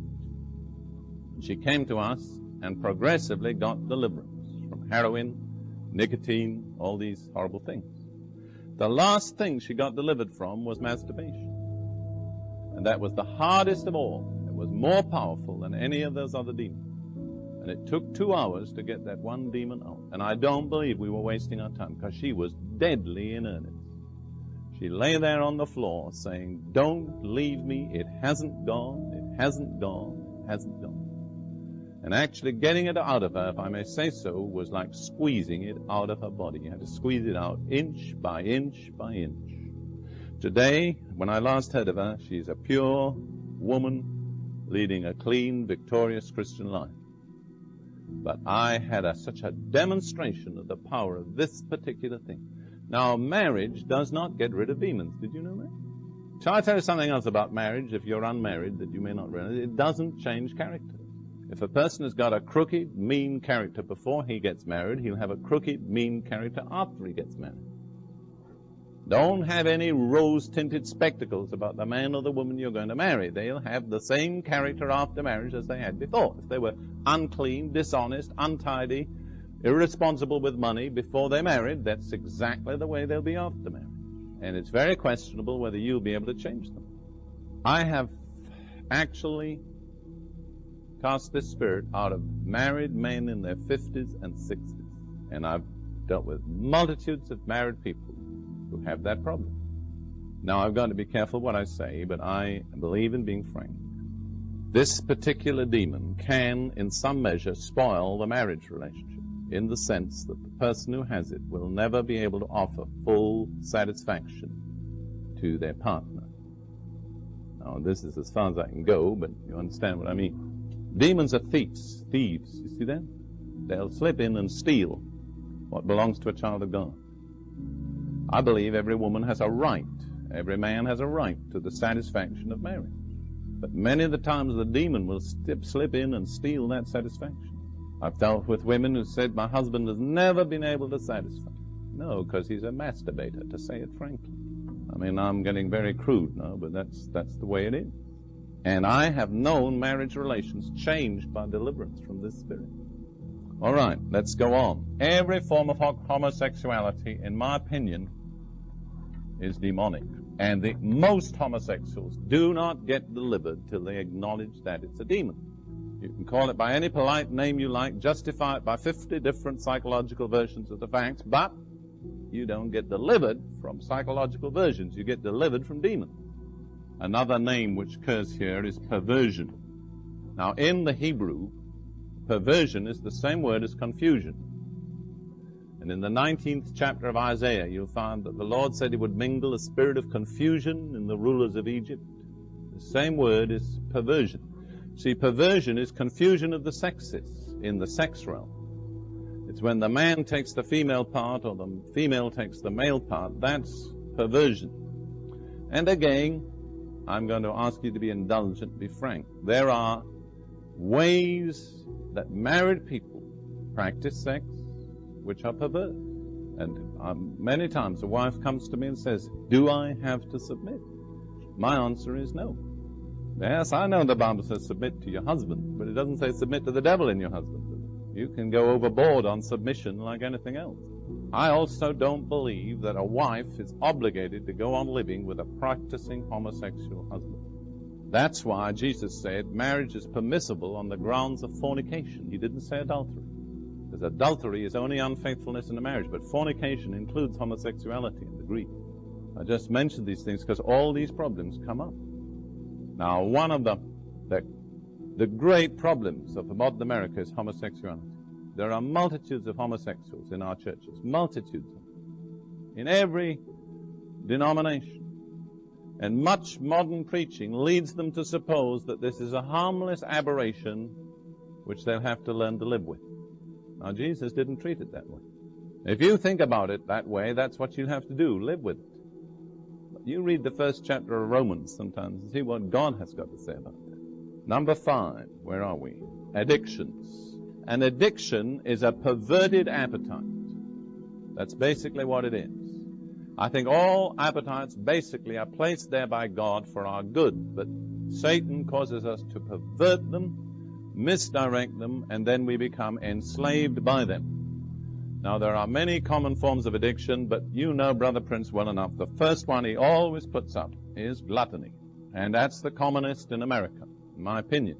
She came to us and progressively got deliverance from heroin, nicotine, all these horrible things. The last thing she got delivered from was masturbation. And that was the hardest of all. It was more powerful than any of those other demons. And it took 2 hours to get that one demon out. And I don't believe we were wasting our time, because she was deadly in earnest. She lay there on the floor saying, "Don't leave me. It hasn't gone. It hasn't gone. It hasn't gone." And actually getting it out of her, if I may say so, was like squeezing it out of her body. You had to squeeze it out inch by inch by inch. Today, when I last heard of her, she's a pure woman leading a clean, victorious Christian life. But I had such a demonstration of the power of this particular thing. Now, marriage does not get rid of demons. Did you know that? Shall I tell you something else about marriage, if you're unmarried, that you may not realize? It doesn't change character. If a person has got a crooked, mean character before he gets married, he'll have a crooked, mean character after he gets married. Don't have any rose-tinted spectacles about the man or the woman you're going to marry. They'll have the same character after marriage as they had before. If they were unclean, dishonest, untidy, irresponsible with money before they married, that's exactly the way they'll be after marriage. And it's very questionable whether you'll be able to change them. I have actually cast this spirit out of married men in their 50s and 60s. And I've dealt with multitudes of married people who have that problem. Now, I've got to be careful what I say, but I believe in being frank. This particular demon can, in some measure, spoil the marriage relationship, in the sense that the person who has it will never be able to offer full satisfaction to their partner. Now, this is as far as I can go, but you understand what I mean. Demons are thieves. You see that? They'll slip in and steal what belongs to a child of God. I believe every woman has a right, every man has a right to the satisfaction of marriage. But many of the times the demon will slip in and steal that satisfaction. I've dealt with women who said, "My husband has never been able to satisfy." No, because he's a masturbator, to say it frankly. I mean, I'm getting very crude now, but that's the way it is. And I have known marriage relations changed by deliverance from this spirit. All right, let's go on. Every form of homosexuality, in my opinion, is demonic. And the most homosexuals do not get delivered till they acknowledge that it's a demon. You can call it by any polite name you like, justify it by 50 different psychological versions of the facts, but you don't get delivered from psychological versions. You get delivered from demons. Another name which occurs here is perversion. Now, in the Hebrew, perversion is the same word as confusion. And in the 19th chapter of Isaiah, you'll find that the Lord said he would mingle a spirit of confusion in the rulers of Egypt. The same word is perversion. See, perversion is confusion of the sexes in the sex realm. It's when the man takes the female part or the female takes the male part. That's perversion. And again, I'm going to ask you to be indulgent, be frank. There are ways that married people practice sex which are perverse. And many times a wife comes to me and says, "Do I have to submit?" My answer is no. Yes, I know the Bible says submit to your husband, but it doesn't say submit to the devil in your husband. You can go overboard on submission like anything else. I also don't believe that a wife is obligated to go on living with a practicing homosexual husband. That's why Jesus said marriage is permissible on the grounds of fornication. He didn't say adultery. Because adultery is only unfaithfulness in a marriage, but fornication includes homosexuality in the Greek. I just mentioned these things because all these problems come up. Now, one of the great problems of modern America is homosexuality. There are multitudes of homosexuals in our churches, multitudes of them, in every denomination. And much modern preaching leads them to suppose that this is a harmless aberration which they'll have to learn to live with. Now, Jesus didn't treat it that way. If you think about it that way, that's what you have to do, live with it. But you read the first chapter of Romans sometimes and see what God has got to say about that. Number 5, where are we? Addictions. An addiction is a perverted appetite. That's basically what it is. I think all appetites basically are placed there by God for our good, but Satan causes us to pervert them, misdirect them, and then we become enslaved by them. Now, there are many common forms of addiction, but you know Brother Prince well enough. The first one he always puts up is gluttony, and that's the commonest in America, in my opinion.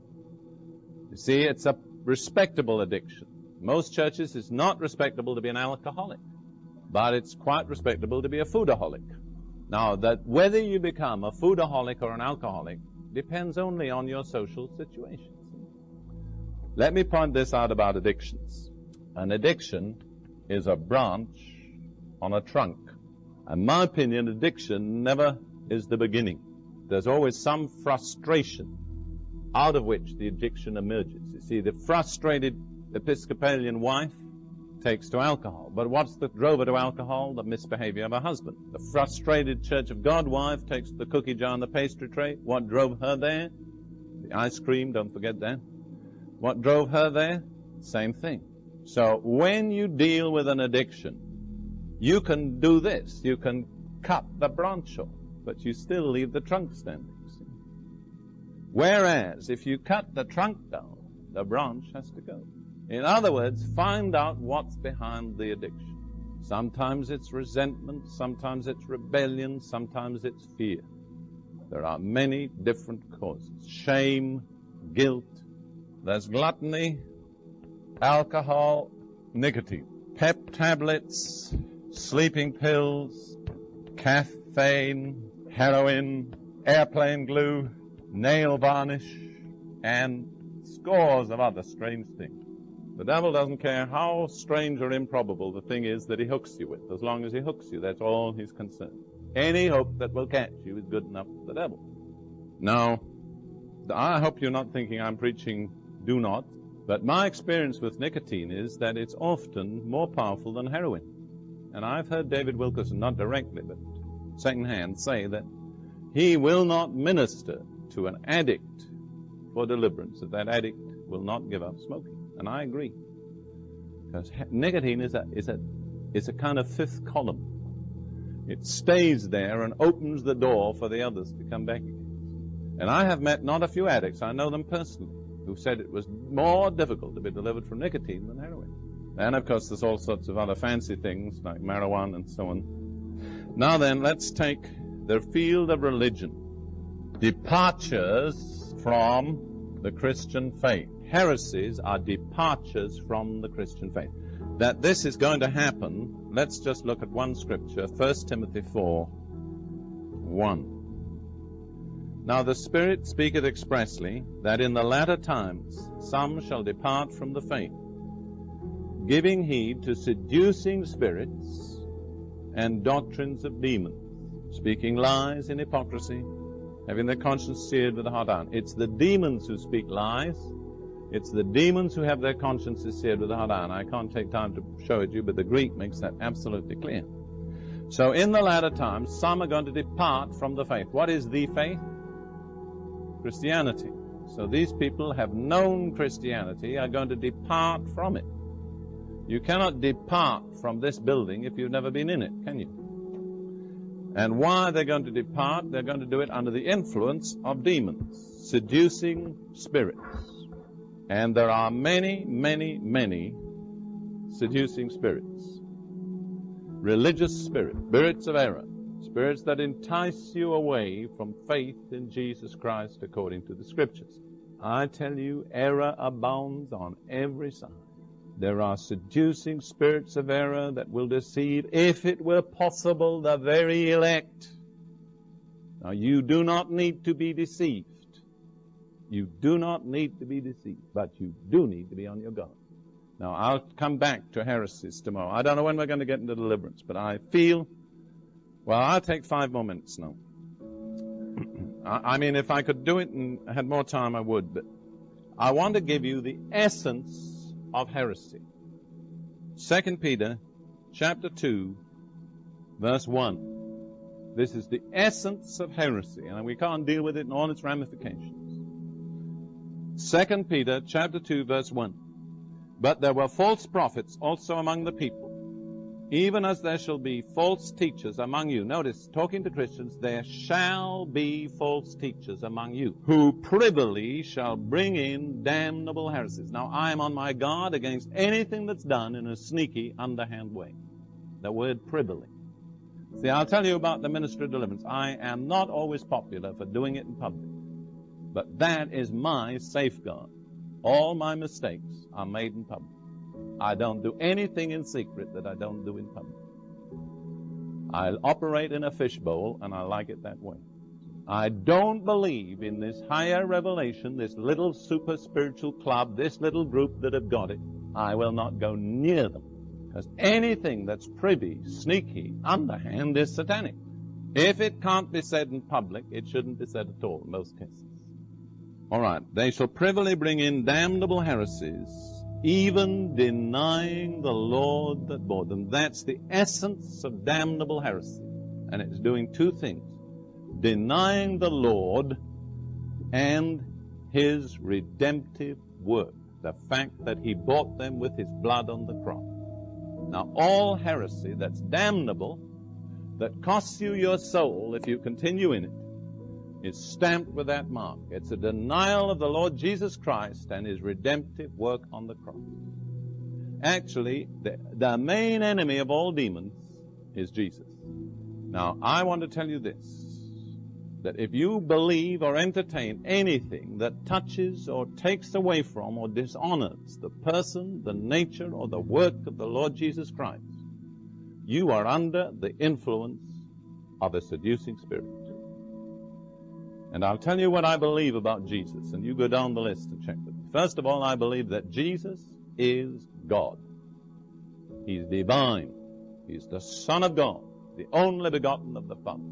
You see, it's a respectable addiction. Most churches, it's not respectable to be an alcoholic, but it's quite respectable to be a foodaholic. Now, that whether you become a foodaholic or an alcoholic depends only on your social situation. Let me point this out about addictions. An addiction is a branch on a trunk. In my opinion, addiction never is the beginning. There's always some frustration out of which the addiction emerges. You see, the frustrated Episcopalian wife takes to alcohol. But what's that drove her to alcohol? The misbehavior of her husband. The frustrated Church of God wife takes the cookie jar and the pastry tray. What drove her there? The ice cream, don't forget that. What drove her there? Same thing. So when you deal with an addiction, you can do this. You can cut the branch off, but you still leave the trunk standing. See? Whereas if you cut the trunk down, the branch has to go. In other words, find out what's behind the addiction. Sometimes it's resentment, sometimes it's rebellion, sometimes it's fear. There are many different causes. Shame, guilt. There's gluttony, alcohol, nicotine, pep tablets, sleeping pills, caffeine, heroin, airplane glue, nail varnish, and scores of other strange things. The devil doesn't care how strange or improbable the thing is that he hooks you with. As long as he hooks you, that's all he's concerned. Any hook that will catch you is good enough for the devil. Now, I hope you're not thinking I'm preaching do not, but my experience with nicotine is that it's often more powerful than heroin. And I've heard David Wilkerson, not directly, but secondhand, say that he will not minister to an addict for deliverance, that addict will not give up smoking. And I agree, because nicotine is a kind of fifth column. It stays there and opens the door for the others to come back again. And I have met not a few addicts, I know them personally, who said it was more difficult to be delivered from nicotine than heroin. And of course there's all sorts of other fancy things like marijuana and so on. Now then, let's take the field of religion. Departures from the Christian faith. Heresies are departures from the Christian faith. That this is going to happen, let's just look at one scripture, 1 Timothy 4:1. Now the Spirit speaketh expressly, that in the latter times some shall depart from the faith, giving heed to seducing spirits and doctrines of demons, speaking lies in hypocrisy, having their conscience seared with a hot iron. It's the demons who speak lies. It's the demons who have their consciences seared with a hot iron. I can't take time to show it to you, but the Greek makes that absolutely clear. So in the latter times, some are going to depart from the faith. What is the faith? Christianity. So these people have known Christianity, are going to depart from it. You cannot depart from this building if you've never been in it, can you? And why are they going to depart? They're going to do it under the influence of demons, seducing spirits. And there are many, many, many seducing spirits. Religious spirits, spirits of error, spirits that entice you away from faith in Jesus Christ according to the Scriptures. I tell you, error abounds on every side. There are seducing spirits of error that will deceive, if it were possible, the very elect. Now, you do not need to be deceived. You do not need to be deceived, but you do need to be on your guard. Now, I'll come back to heresies tomorrow. I don't know when we're going to get into deliverance, but I feel, well, I'll take 5 more minutes now. I mean, if I could do it and had more time, I would, but I want to give you the essence of heresy. 2 Peter chapter 2, verse 1. This is the essence of heresy, and we can't deal with it in all its ramifications. 2 Peter chapter 2, verse 1. But there were false prophets also among the people, even as there shall be false teachers among you. Notice, talking to Christians, there shall be false teachers among you, who privily shall bring in damnable heresies. Now, I am on my guard against anything that's done in a sneaky, underhand way. The word privily. See, I'll tell you about the ministry of deliverance. I am not always popular for doing it in public, but that is my safeguard. All my mistakes are made in public. I don't do anything in secret that I don't do in public. I operate in a fishbowl, and I like it that way. I don't believe in this higher revelation, this little super spiritual club, this little group that have got it. I will not go near them, because anything that's privy, sneaky, underhand is satanic. If it can't be said in public, it shouldn't be said at all in most cases. All right, they shall privily bring in damnable heresies, even denying the Lord that bought them. That's the essence of damnable heresy. And it's doing two things: denying the Lord and His redemptive work, the fact that He bought them with His blood on the cross. Now, all heresy that's damnable, that costs you your soul if you continue in it, is stamped with that mark. It's a denial of the Lord Jesus Christ and His redemptive work on the cross. Actually, the main enemy of all demons is Jesus. Now, I want to tell you this, that if you believe or entertain anything that touches or takes away from or dishonors the person, the nature, or the work of the Lord Jesus Christ, you are under the influence of a seducing spirit. And I'll tell you what I believe about Jesus, and you go down the list and check it. First of all, I believe that Jesus is God. He's divine. He's the Son of God, the only begotten of the Father.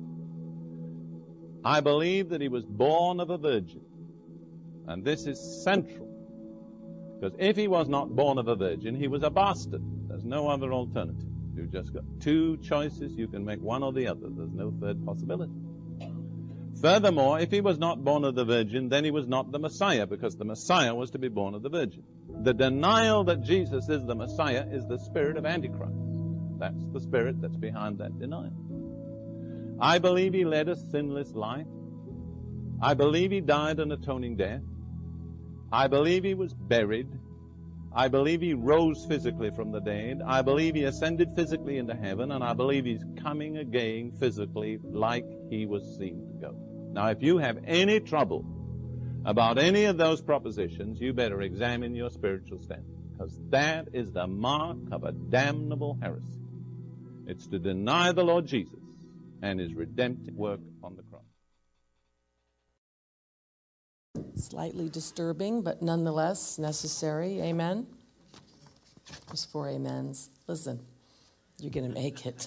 I believe that He was born of a virgin, and this is central, because if He was not born of a virgin, He was a bastard. There's no other alternative. You've just got two choices. You can make one or the other. There's no third possibility. Furthermore, if He was not born of the virgin, then He was not the Messiah, because the Messiah was to be born of the virgin. The denial that Jesus is the Messiah is the spirit of Antichrist. That's the spirit that's behind that denial. I believe He led a sinless life. I believe He died an atoning death. I believe He was buried. I believe He rose physically from the dead. I believe He ascended physically into heaven, and I believe He's coming again physically like He was seen to go. Now, if you have any trouble about any of those propositions, you better examine your spiritual standing, because that is the mark of a damnable heresy. It's to deny the Lord Jesus and His redemptive work on the cross. Slightly disturbing, but nonetheless necessary. Amen? There's 4 amens. Listen, you're going to make it.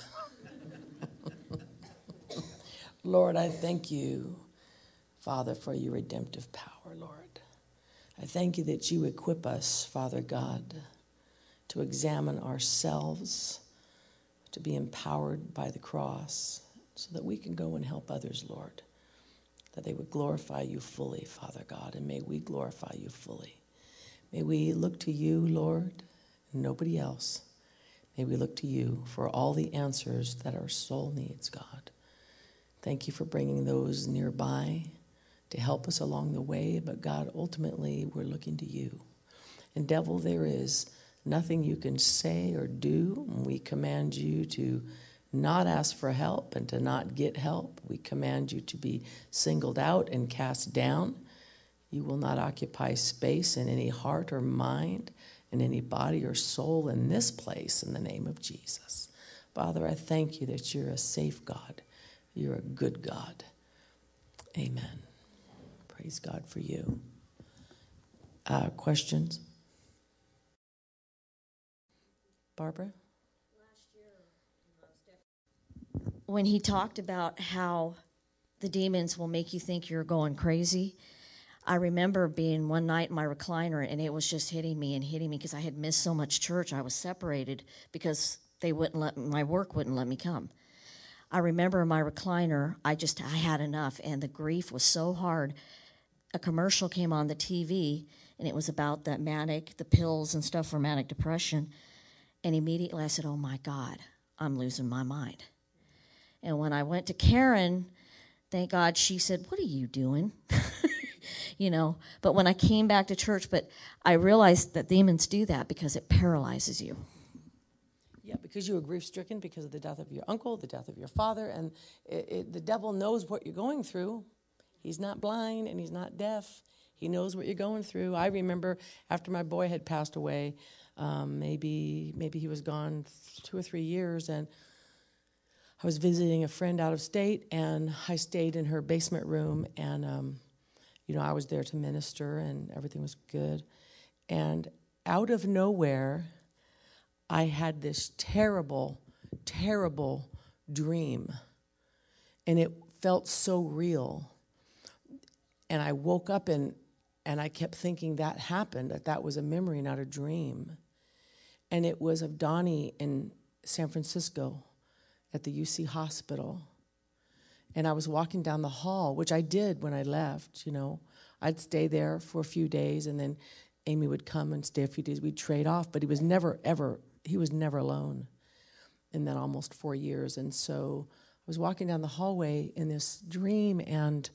Lord, I thank You, Father, for Your redemptive power, Lord. I thank You that You equip us, Father God, to examine ourselves, to be empowered by the cross, so that we can go and help others, Lord, that they would glorify You fully, Father God, and may we glorify You fully. May we look to You, Lord, and nobody else. May we look to You for all the answers that our soul needs, God. Thank You for bringing those nearby to help us along the way, but God, ultimately, we're looking to You. And devil, there is nothing You can say or do. We command You to not ask for help and to not get help. We command You to be singled out and cast down. You will not occupy space in any heart or mind, in any body or soul in this place, in the name of Jesus. Father, I thank You that You're a safe God. You're a good God. Amen. Praise God for You. Questions? Barbara? When he talked about how the demons will make you think you're going crazy, I remember being one night in my recliner, and it was just hitting me because I had missed so much church. I was separated because my work wouldn't let me come. I remember my recliner, I had enough, and the grief was so hard. A commercial came on the TV, and it was about the pills and stuff for manic depression. And immediately I said, oh my God, I'm losing my mind. And when I went to Karen, thank God, she said, what are you doing? But when I came back to church, but I realized that demons do that because it paralyzes you. Yeah, because you were grief-stricken because of the death of your uncle, the death of your father, and the devil knows what you're going through. He's not blind and he's not deaf. He knows what you're going through. I remember after my boy had passed away, maybe he was gone 2 or 3 years, and I was visiting a friend out of state, and I stayed in her basement room, and I was there to minister, and everything was good. And out of nowhere, I had this terrible, terrible dream, and it felt so real. And I woke up and I kept thinking that happened, that was a memory, not a dream. And it was of Donnie in San Francisco at the UC hospital. And I was walking down the hall, which I did when I left, I'd stay there for a few days, and then Amy would come and stay a few days. We'd trade off, but he was never alone in that almost 4 years. And so I was walking down the hallway in this dream, and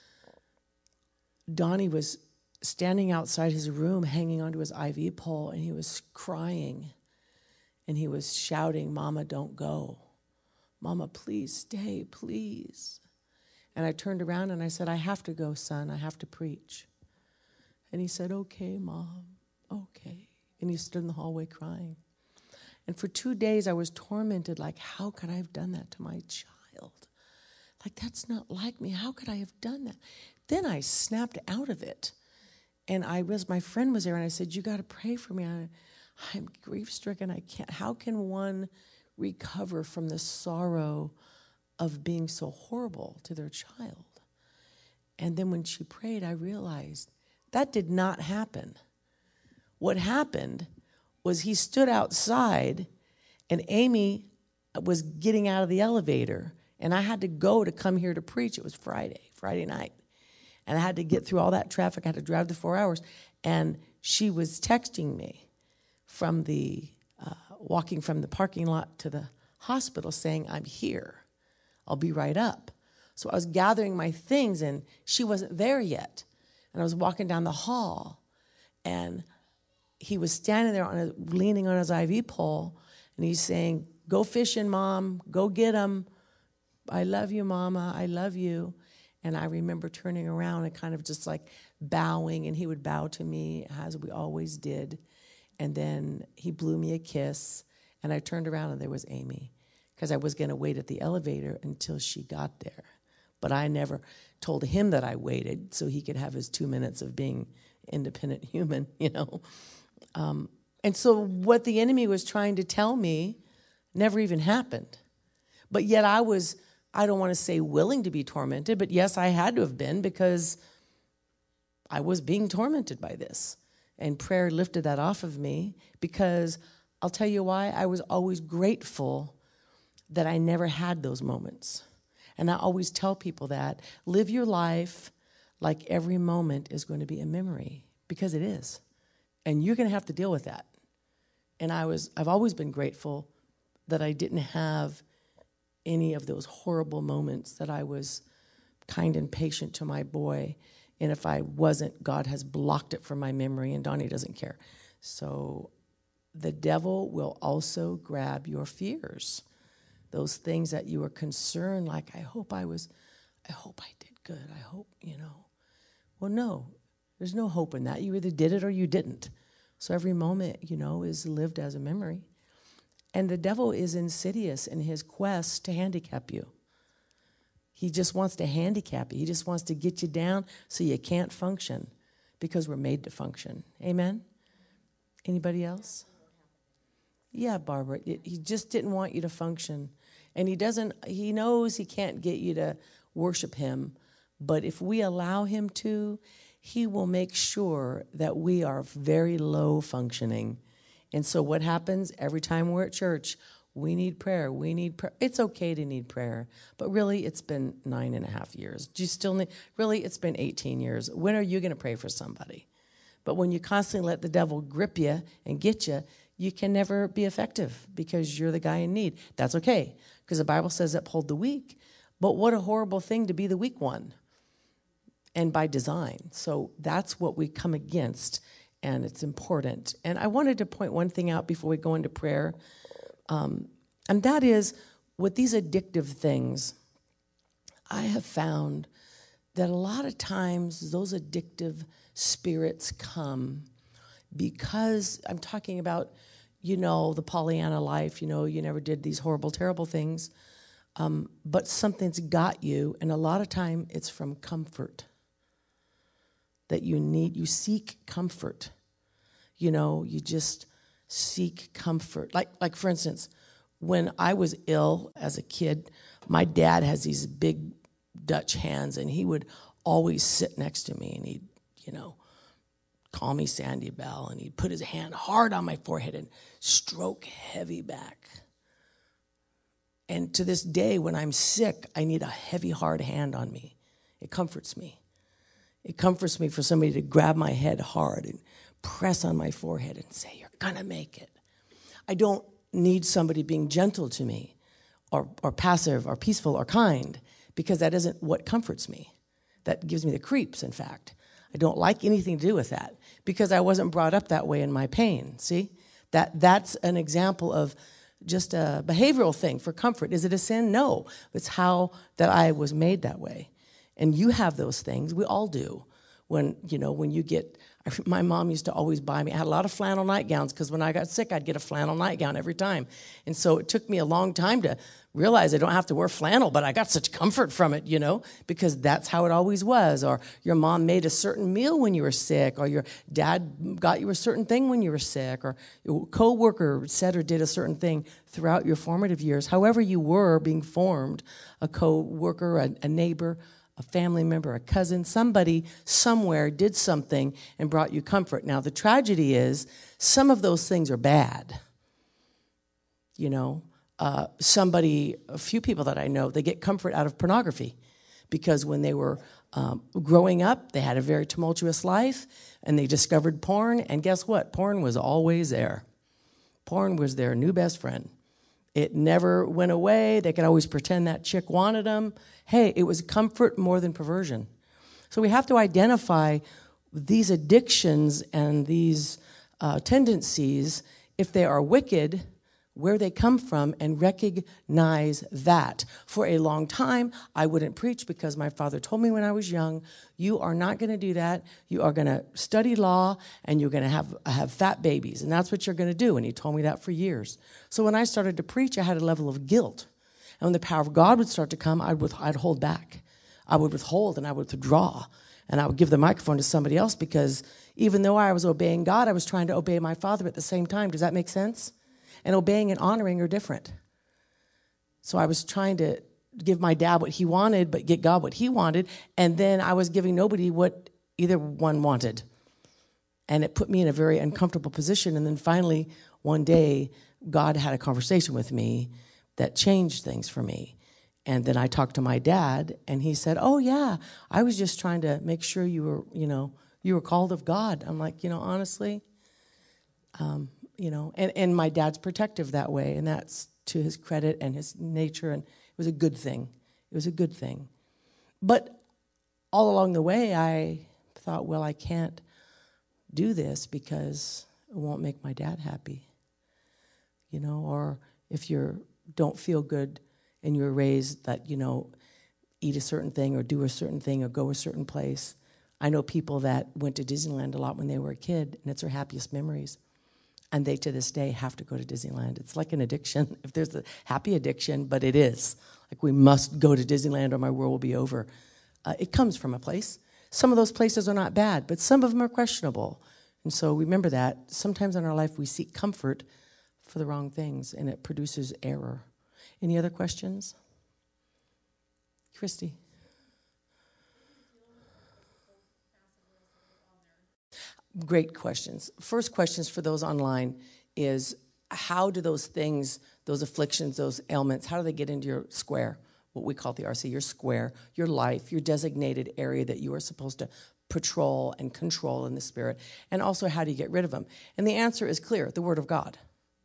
Donnie was standing outside his room hanging onto his IV pole, and he was crying, and he was shouting, Mama, don't go. Mama, please stay, please. And I turned around and I said, I have to go, son. I have to preach. And he said, okay, Mom, okay. And he stood in the hallway crying. And for 2 days I was tormented, like, how could I have done that to my child? Like, that's not like me. How could I have done that? Then I snapped out of it. And my friend was there, and I said, you got to pray for me. I'm grief-stricken. I can't. How can one recover from the sorrow of being so horrible to their child? And then when she prayed, I realized that did not happen. What happened was he stood outside, and Amy was getting out of the elevator, and I had to go to come here to preach. It was Friday night. And I had to get through all that traffic. I had to drive the 4 hours. And she was texting me from walking from the parking lot to the hospital saying, I'm here. I'll be right up. So I was gathering my things, and she wasn't there yet. And I was walking down the hall, and he was standing there leaning on his IV pole, and he's saying, go fishing, Mom. Go get him. I love you, Mama. I love you. And I remember turning around and kind of just like bowing, and he would bow to me as we always did. And then he blew me a kiss, and I turned around, and there was Amy, because I was going to wait at the elevator until she got there. But I never told him that I waited so he could have his 2 minutes of being independent human, And so what the enemy was trying to tell me never even happened. But yet I don't want to say willing to be tormented, but yes, I had to have been, because I was being tormented by this. And prayer lifted that off of me, because I'll tell you why. I was always grateful that I never had those moments. And I always tell people that. Live your life like every moment is going to be a memory, because it is. And you're going to have to deal with that. And I've always been grateful that I didn't have any of those horrible moments, that I was kind and patient to my boy. And if I wasn't, God has blocked it from my memory, and Donnie doesn't care. So the devil will also grab your fears, those things that you are concerned, like, I hope I did good. I hope, Well, no, there's no hope in that. You either did it or you didn't. So every moment, is lived as a memory. And the devil is insidious in his quest to handicap you. He just wants to handicap you. He just wants to get you down so you can't function, because we're made to function. Amen? Anybody else? Yeah, Barbara. He just didn't want you to function. And he knows he can't get you to worship him. But if we allow him to, he will make sure that we are very low functioning. And so what happens every time we're at church? We need prayer. We need prayer. It's okay to need prayer. But really, it's been 9.5 years. Do you still need, really, it's been 18 years. When are you going to pray for somebody? But when you constantly let the devil grip you and get you, you can never be effective because you're the guy in need. That's okay, because the Bible says uphold the weak. But what a horrible thing to be the weak one, and by design. So that's what we come against, and it's important. And I wanted to point one thing out before we go into prayer, and that is, with these addictive things, I have found that a lot of times those addictive spirits come because I'm talking about, the Pollyanna life, you never did these horrible, terrible things, but something's got you, and a lot of time it's from comfort that you seek comfort. You just seek comfort. Like for instance, when I was ill as a kid, my dad has these big Dutch hands, and he would always sit next to me, and he'd, call me Sandy Bell, and he'd put his hand hard on my forehead and stroke heavy back. And to this day, when I'm sick, I need a heavy, hard hand on me. It comforts me. It comforts me for somebody to grab my head hard and press on my forehead and say, "You're gonna make it." I don't need somebody being gentle to me or passive or peaceful or kind, because that isn't what comforts me. That gives me the creeps, in fact. I don't like anything to do with that because I wasn't brought up that way in my pain. See? That's an example of just a behavioral thing for comfort. Is it a sin? No. It's how that I was made that way. And you have those things. We all do. When you get, my mom used to always buy me, I had a lot of flannel nightgowns because when I got sick, I'd get a flannel nightgown every time. And so it took me a long time to realize I don't have to wear flannel, but I got such comfort from it, because that's how it always was. Or your mom made a certain meal when you were sick, or your dad got you a certain thing when you were sick, or your coworker said or did a certain thing throughout your formative years. However you were being formed, a coworker, a neighbor, a family member, a cousin, somebody somewhere did something and brought you comfort. Now, the tragedy is some of those things are bad. A few people that I know, they get comfort out of pornography because when they were growing up, they had a very tumultuous life and they discovered porn. And guess what? Porn was always there. Porn was their new best friend. It never went away. They could always pretend that chick wanted them. Hey, it was comfort more than perversion. So we have to identify these addictions and these tendencies, if they are wicked, where they come from, and recognize that. For a long time, I wouldn't preach because my father told me when I was young, you are not going to do that. You are going to study law, and you're going to have fat babies, and that's what you're going to do. And he told me that for years. So when I started to preach, I had a level of guilt. And when the power of God would start to come, I'd hold back. I would withhold, and I would withdraw. And I would give the microphone to somebody else because even though I was obeying God, I was trying to obey my father at the same time. Does that make sense? And obeying and honoring are different. So I was trying to give my dad what he wanted, but get God what he wanted. And then I was giving nobody what either one wanted. And it put me in a very uncomfortable position. And then finally, one day, God had a conversation with me that changed things for me. And then I talked to my dad, and he said, "Oh, yeah, I was just trying to make sure you were called of God." I'm like, honestly, and my dad's protective that way, and that's to his credit and his nature, and it was a good thing. It was a good thing. But all along the way, I thought, well, I can't do this because it won't make my dad happy, or if you don't feel good and you're raised that, eat a certain thing or do a certain thing or go a certain place. I know people that went to Disneyland a lot when they were a kid, and it's their happiest memories. And they, to this day, have to go to Disneyland. It's like an addiction, if there's a happy addiction, but it is. Like, we must go to Disneyland or my world will be over. It comes from a place. Some of those places are not bad, but some of them are questionable. And so remember that. Sometimes in our life we seek comfort for the wrong things, and it produces error. Any other questions? Christy? Great questions. First questions for those online is, how do those those afflictions, those ailments, how do they get into your square, what we call the RC, your square, your life, your designated area that you are supposed to patrol and control in the Spirit? And also, how do you get rid of them? And the answer is clear, the Word of God.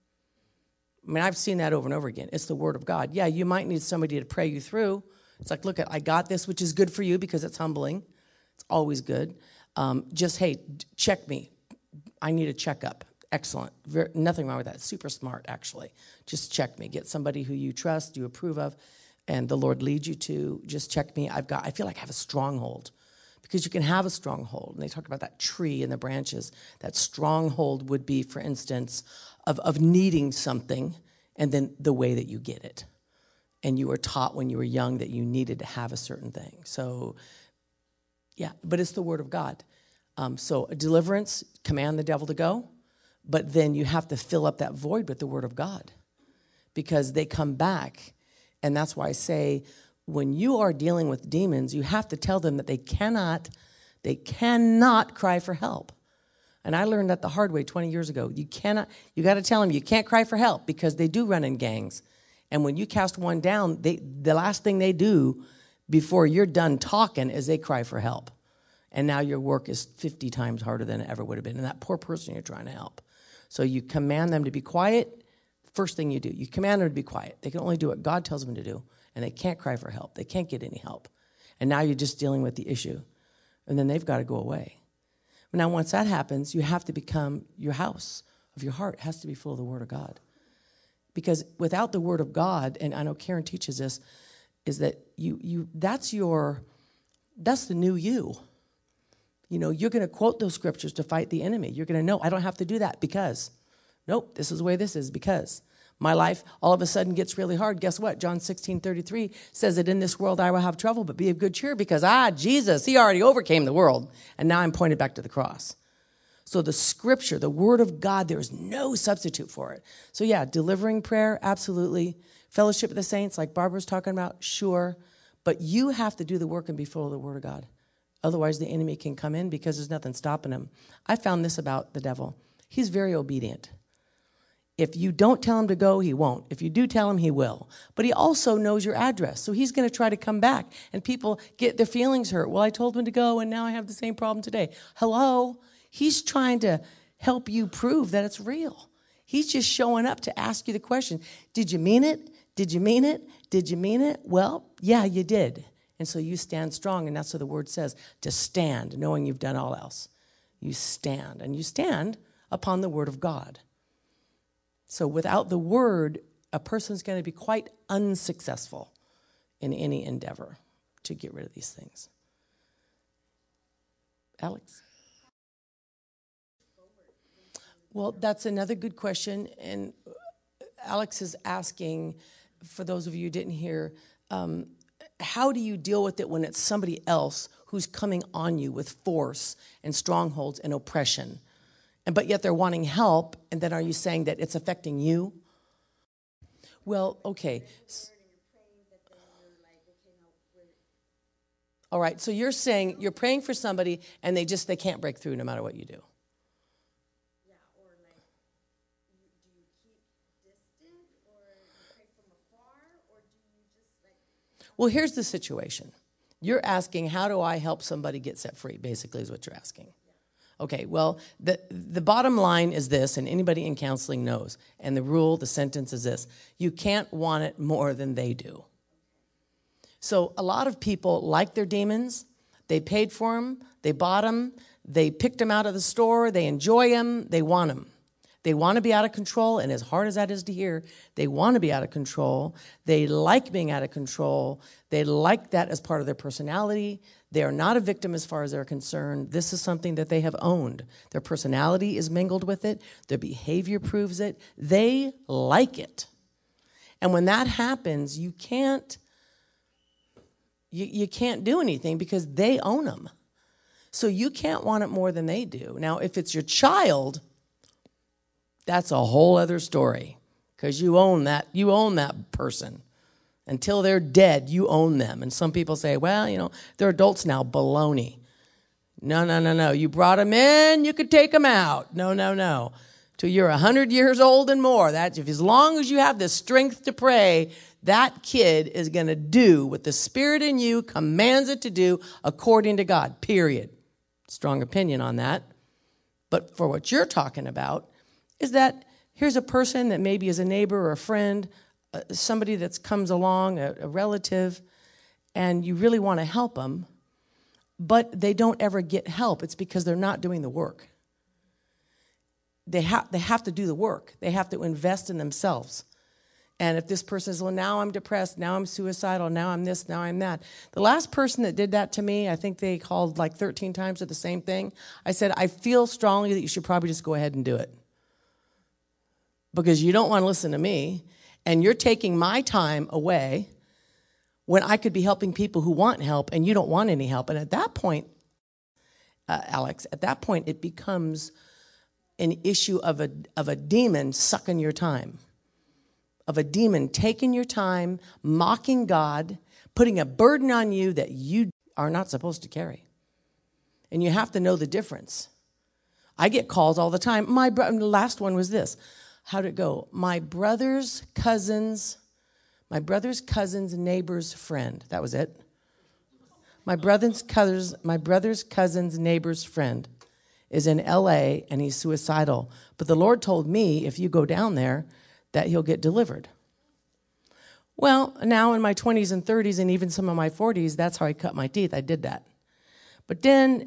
I mean, I've seen that over and over again. It's the Word of God. Yeah, you might need somebody to pray you through. It's like, look, I got this, which is good for you because it's humbling. It's always good. Just, hey, check me. I need a checkup. Excellent. Nothing wrong with that. Super smart, actually. Just check me. Get somebody who you trust, you approve of, and the Lord leads you to. Just check me. I feel like I have a stronghold. Because you can have a stronghold. And they talk about that tree and the branches. That stronghold would be, for instance, of needing something and then the way that you get it. And you were taught when you were young that you needed to have a certain thing. So, yeah, but it's the Word of God. So a deliverance, command the devil to go. But then you have to fill up that void with the Word of God. Because they come back. And that's why I say, when you are dealing with demons, you have to tell them that they cannot cry for help. And I learned that the hard way 20 years ago. You got to tell them you can't cry for help because they do run in gangs. And when you cast one down, the last thing they do before you're done talking is they cry for help. And now your work is 50 times harder than it ever would have been. And that poor person you're trying to help. So you command them to be quiet. First thing you do, you command them to be quiet. They can only do what God tells them to do. And they can't cry for help. They can't get any help. And now you're just dealing with the issue. And then they've got to go away. Now, once that happens, you have to become, your house of your heart has to be full of the Word of God. Because without the Word of God, and I know Karen teaches this, is that that's the new you. You know, you're going to quote those scriptures to fight the enemy. You're going to know, I don't have to do that because, nope, this is the way this is because. My life all of a sudden gets really hard. Guess what? John 16:33 says that in this world I will have trouble, but be of good cheer because, Jesus, he already overcame the world. And now I'm pointed back to the cross. So the scripture, the Word of God, there is no substitute for it. So yeah, delivering prayer, absolutely. Fellowship with the saints, like Barbara's talking about, sure. But you have to do the work and be full of the Word of God. Otherwise, the enemy can come in because there's nothing stopping him. I found this about the devil. He's very obedient. If you don't tell him to go, he won't. If you do tell him, he will. But he also knows your address, so he's going to try to come back. And people get their feelings hurt. Well, I told him to go, and now I have the same problem today. Hello? He's trying to help you prove that it's real. He's just showing up to ask you the question, did you mean it? Did you mean it? Did you mean it? Well, yeah, you did. And so you stand strong, and that's what the Word says, to stand, knowing you've done all else. You stand, and you stand upon the Word of God. So without the Word, a person's going to be quite unsuccessful in any endeavor to get rid of these things. Alex? Well, that's another good question. And Alex is asking, for those of you who didn't hear, how do you deal with it when it's somebody else who's coming on you with force and strongholds and oppression? But yet they're wanting help, and then are you saying that it's affecting you? Well, okay. All right, so you're saying you're praying for somebody, and they can't break through no matter what you do. Yeah, or like, do you keep distant, or you pray from afar, or do you just like... Well, here's the situation. You're asking, how do I help somebody get set free, basically is what you're asking. Okay, well, the bottom line is this, and anybody in counseling knows, and the sentence is this: you can't want it more than they do. So a lot of people like their demons. They paid for them, they bought them, they picked them out of the store, they enjoy them, they want them. They want to be out of control, and as hard as that is to hear, they want to be out of control. They like being out of control. They like that as part of their personality. They are not a victim as far as they're concerned. This is something that they have owned. Their personality is mingled with it. Their behavior proves it. They like it. And when that happens, you can't do anything because they own them. So you can't want it more than they do. Now, if it's your child, that's a whole other story because you own that person. Until they're dead, you own them. And some people say, well, they're adults now. Baloney. No. You brought them in, you could take them out. No. till you're 100 years old and more. That's if as long as you have the strength to pray, that kid is going to do what the Spirit in you commands it to do according to God, period. Strong opinion on that. But for what you're talking about is that here's a person that maybe is a neighbor or a friend, somebody that comes along, a relative, and you really want to help them, but they don't ever get help. It's because they're not doing the work. They have to do the work. They have to invest in themselves. And if this person says, well, now I'm depressed, now I'm suicidal, now I'm this, now I'm that. The last person that did that to me, I think they called like 13 times for the same thing. I said, I feel strongly that you should probably just go ahead and do it. Because you don't want to listen to me, and you're taking my time away when I could be helping people who want help, and you don't want any help. And at that point, Alex, at that point, it becomes an issue of a demon sucking your time, of a demon taking your time, mocking God, putting a burden on you that you are not supposed to carry. And you have to know the difference. I get calls all the time. The last one was this. How'd it go? My brother's cousin's neighbor's friend. That was it. My brother's cousin's neighbor's friend is in L.A. and he's suicidal. But the Lord told me if you go down there that he'll get delivered. Well, now in my 20s and 30s and even some of my 40s, that's how I cut my teeth. I did that. But then,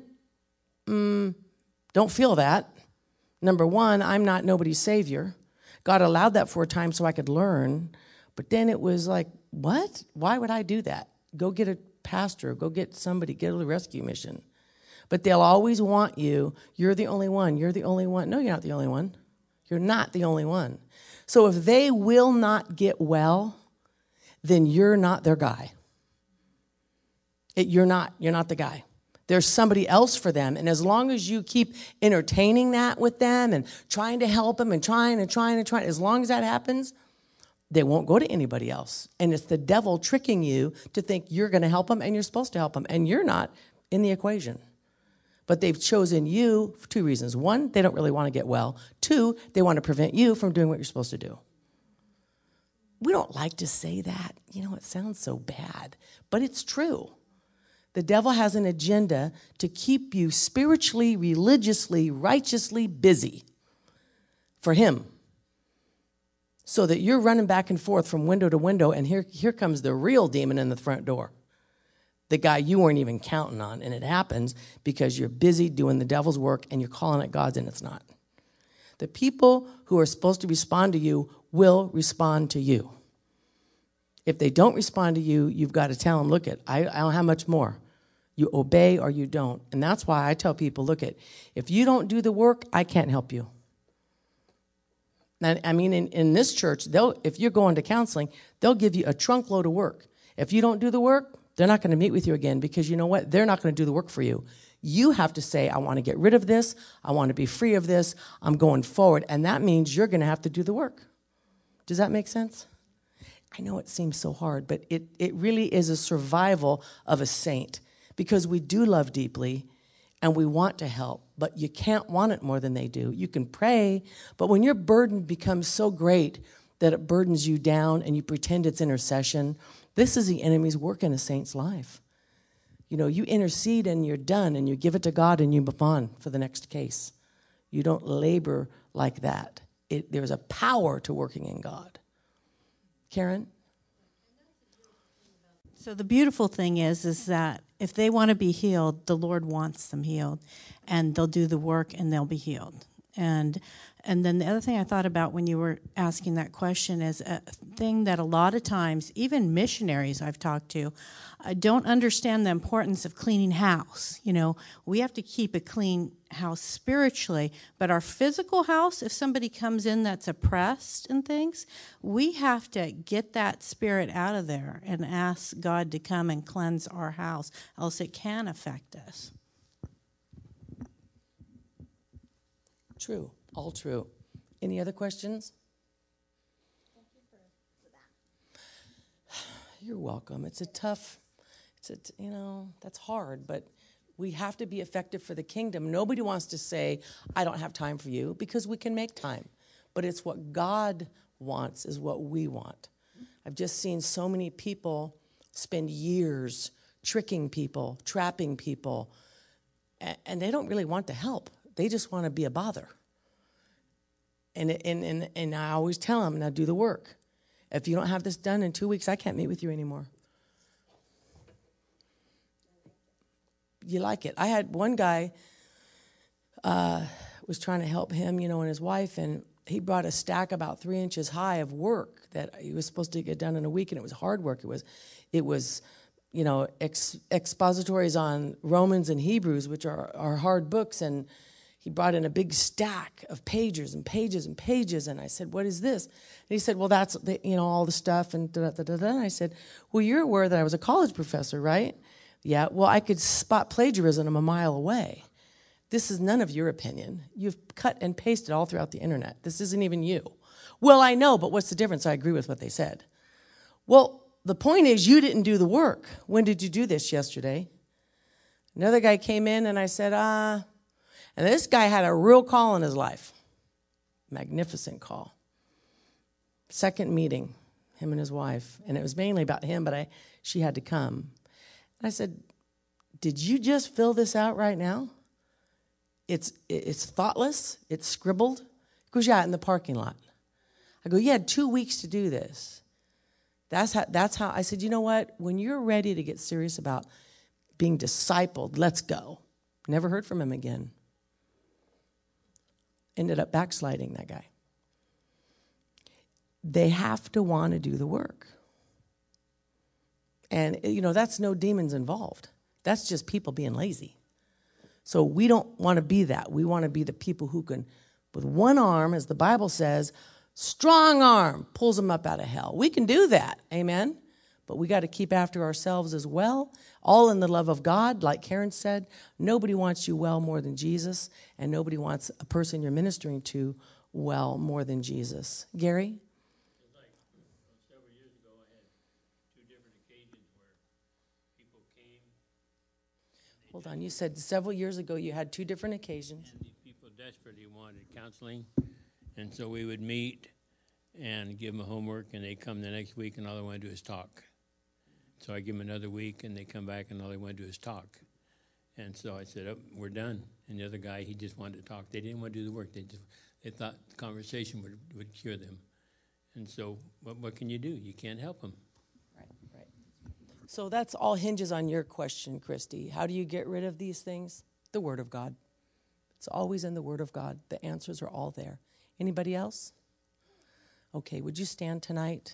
don't feel that. Number one, I'm not nobody's savior. God allowed that for a time so I could learn. But then it was like, what? Why would I do that? Go get a pastor. Go get somebody. Get a rescue mission. But they'll always want you. You're the only one. You're the only one. No, you're not the only one. You're not the only one. So if they will not get well, then you're not their guy. You're not the guy. There's somebody else for them. And as long as you keep entertaining that with them and trying to help them and trying, as long as that happens, they won't go to anybody else. And it's the devil tricking you to think you're going to help them and you're supposed to help them. And you're not in the equation. But they've chosen you for two reasons. One, they don't really want to get well. Two, they want to prevent you from doing what you're supposed to do. We don't like to say that. It sounds so bad. But it's true. The devil has an agenda to keep you spiritually, religiously, righteously busy for him. So that you're running back and forth from window to window, and here comes the real demon in the front door. The guy you weren't even counting on, and it happens because you're busy doing the devil's work and you're calling it God's, and it's not. The people who are supposed to respond to you will respond to you. If they don't respond to you, you've got to tell them, look, I don't have much more. You obey or you don't. And that's why I tell people, look, if you don't do the work, I can't help you. I mean, in this church, if you're going to counseling, they'll give you a trunk load of work. If you don't do the work, they're not going to meet with you again because you know what? They're not going to do the work for you. You have to say, I want to get rid of this. I want to be free of this. I'm going forward. And that means you're going to have to do the work. Does that make sense? I know it seems so hard, but it really is a survival of a saint because we do love deeply and we want to help, but you can't want it more than they do. You can pray, but when your burden becomes so great that it burdens you down and you pretend it's intercession, this is the enemy's work in a saint's life. You intercede and you're done and you give it to God and you move on for the next case. You don't labor like that. There's a power to working in God. Karen? So the beautiful thing is that if they want to be healed, the Lord wants them healed, and they'll do the work and they'll be healed. And then the other thing I thought about when you were asking that question is a thing that a lot of times, even missionaries I've talked to, don't understand the importance of cleaning house. We have to keep a clean house spiritually, but our physical house, if somebody comes in that's oppressed and things, we have to get that spirit out of there and ask God to come and cleanse our house, else it can affect us. True, all true. Any other questions? Thank you for that. You're welcome. That's hard, but We have to be effective for the kingdom. Nobody wants to say, I don't have time for you, because we can make time. But it's what God wants is what we want. I've just seen so many people spend years tricking people, trapping people, and they don't really want to help. They just want to be a bother. And I always tell them, now do the work. If you don't have this done in 2 weeks, I can't meet with you anymore. You like it. I had one guy was trying to help him, and his wife, and he brought a stack about 3 inches high of work that he was supposed to get done in a week, and it was hard work. It was expositories on Romans and Hebrews, which are hard books, and he brought in a big stack of pages and pages and pages, and I said, what is this? And he said, well, that's all the stuff, and da-da-da-da-da. And I said, well, you're aware that I was a college professor, right? Yeah, well, I could spot plagiarism a mile away. This is none of your opinion. You've cut and pasted all throughout the internet. This isn't even you. Well, I know, but what's the difference? I agree with what they said. Well, the point is you didn't do the work. When did you do this? Yesterday. Another guy came in and I said, and this guy had a real call in his life. Magnificent call. Second meeting, him and his wife. And it was mainly about him, but she had to come. I said, did you just fill this out right now? It's thoughtless. It's scribbled. He goes, yeah, in the parking lot. I go, you had 2 weeks to do this. That's how I said, you know what? When you're ready to get serious about being discipled, let's go. Never heard from him again. Ended up backsliding, that guy. They have to want to do the work. And, that's no demons involved. That's just people being lazy. So we don't want to be that. We want to be the people who can, with one arm, as the Bible says, strong arm pulls them up out of hell. We can do that, amen? But we got to keep after ourselves as well, all in the love of God. Like Karen said, nobody wants you well more than Jesus, and nobody wants a person you're ministering to well more than Jesus. Gary? Several years ago, I had 2 different occasions where people came. Hold on, you said several years ago you had 2 different occasions. And these people desperately wanted counseling, and so we would meet and give them homework, and they'd come the next week, and all they want to do is talk. So I give them another week, and they come back, and all they want to do is talk. And so I said, oh, we're done. And the other guy, he just wanted to talk. They didn't want to do the work. They thought the conversation would cure them. And so what can you do? You can't help them. Right. So that's all hinges on your question, Christy. How do you get rid of these things? The Word of God. It's always in the Word of God. The answers are all there. Anybody else? Okay, would you stand tonight?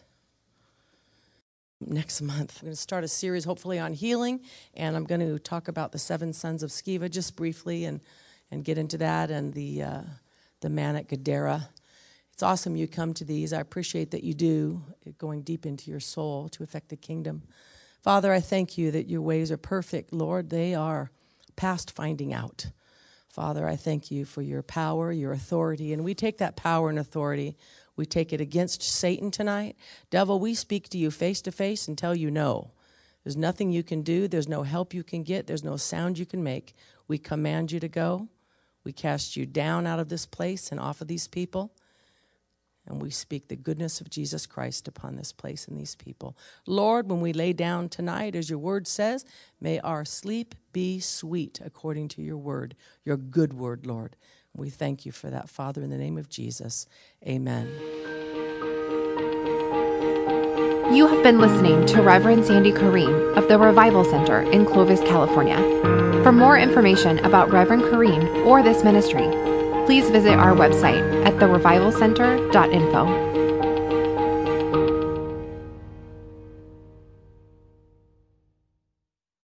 Next month, we're going to start a series, hopefully, on healing, and I'm going to talk about the 7 sons of Sceva just briefly and get into that and the man at Gadara. It's awesome you come to these. I appreciate that you do, going deep into your soul to affect the kingdom. Father, I thank you that your ways are perfect. Lord, they are past finding out. Father, I thank you for your power, your authority, and we take that power and authority. We take it against Satan tonight. Devil, we speak to you face to face and tell you no. There's nothing you can do. There's no help you can get. There's no sound you can make. We command you to go. We cast you down out of this place and off of these people. And we speak the goodness of Jesus Christ upon this place and these people. Lord, when we lay down tonight, as your word says, may our sleep be sweet according to your word, your good word, Lord. We thank you for that, Father, in the name of Jesus. Amen. You have been listening to Reverend Sandy Kareem of the Revival Center in Clovis, California. For more information about Reverend Kareem or this ministry, please visit our website at therevivalcenter.info.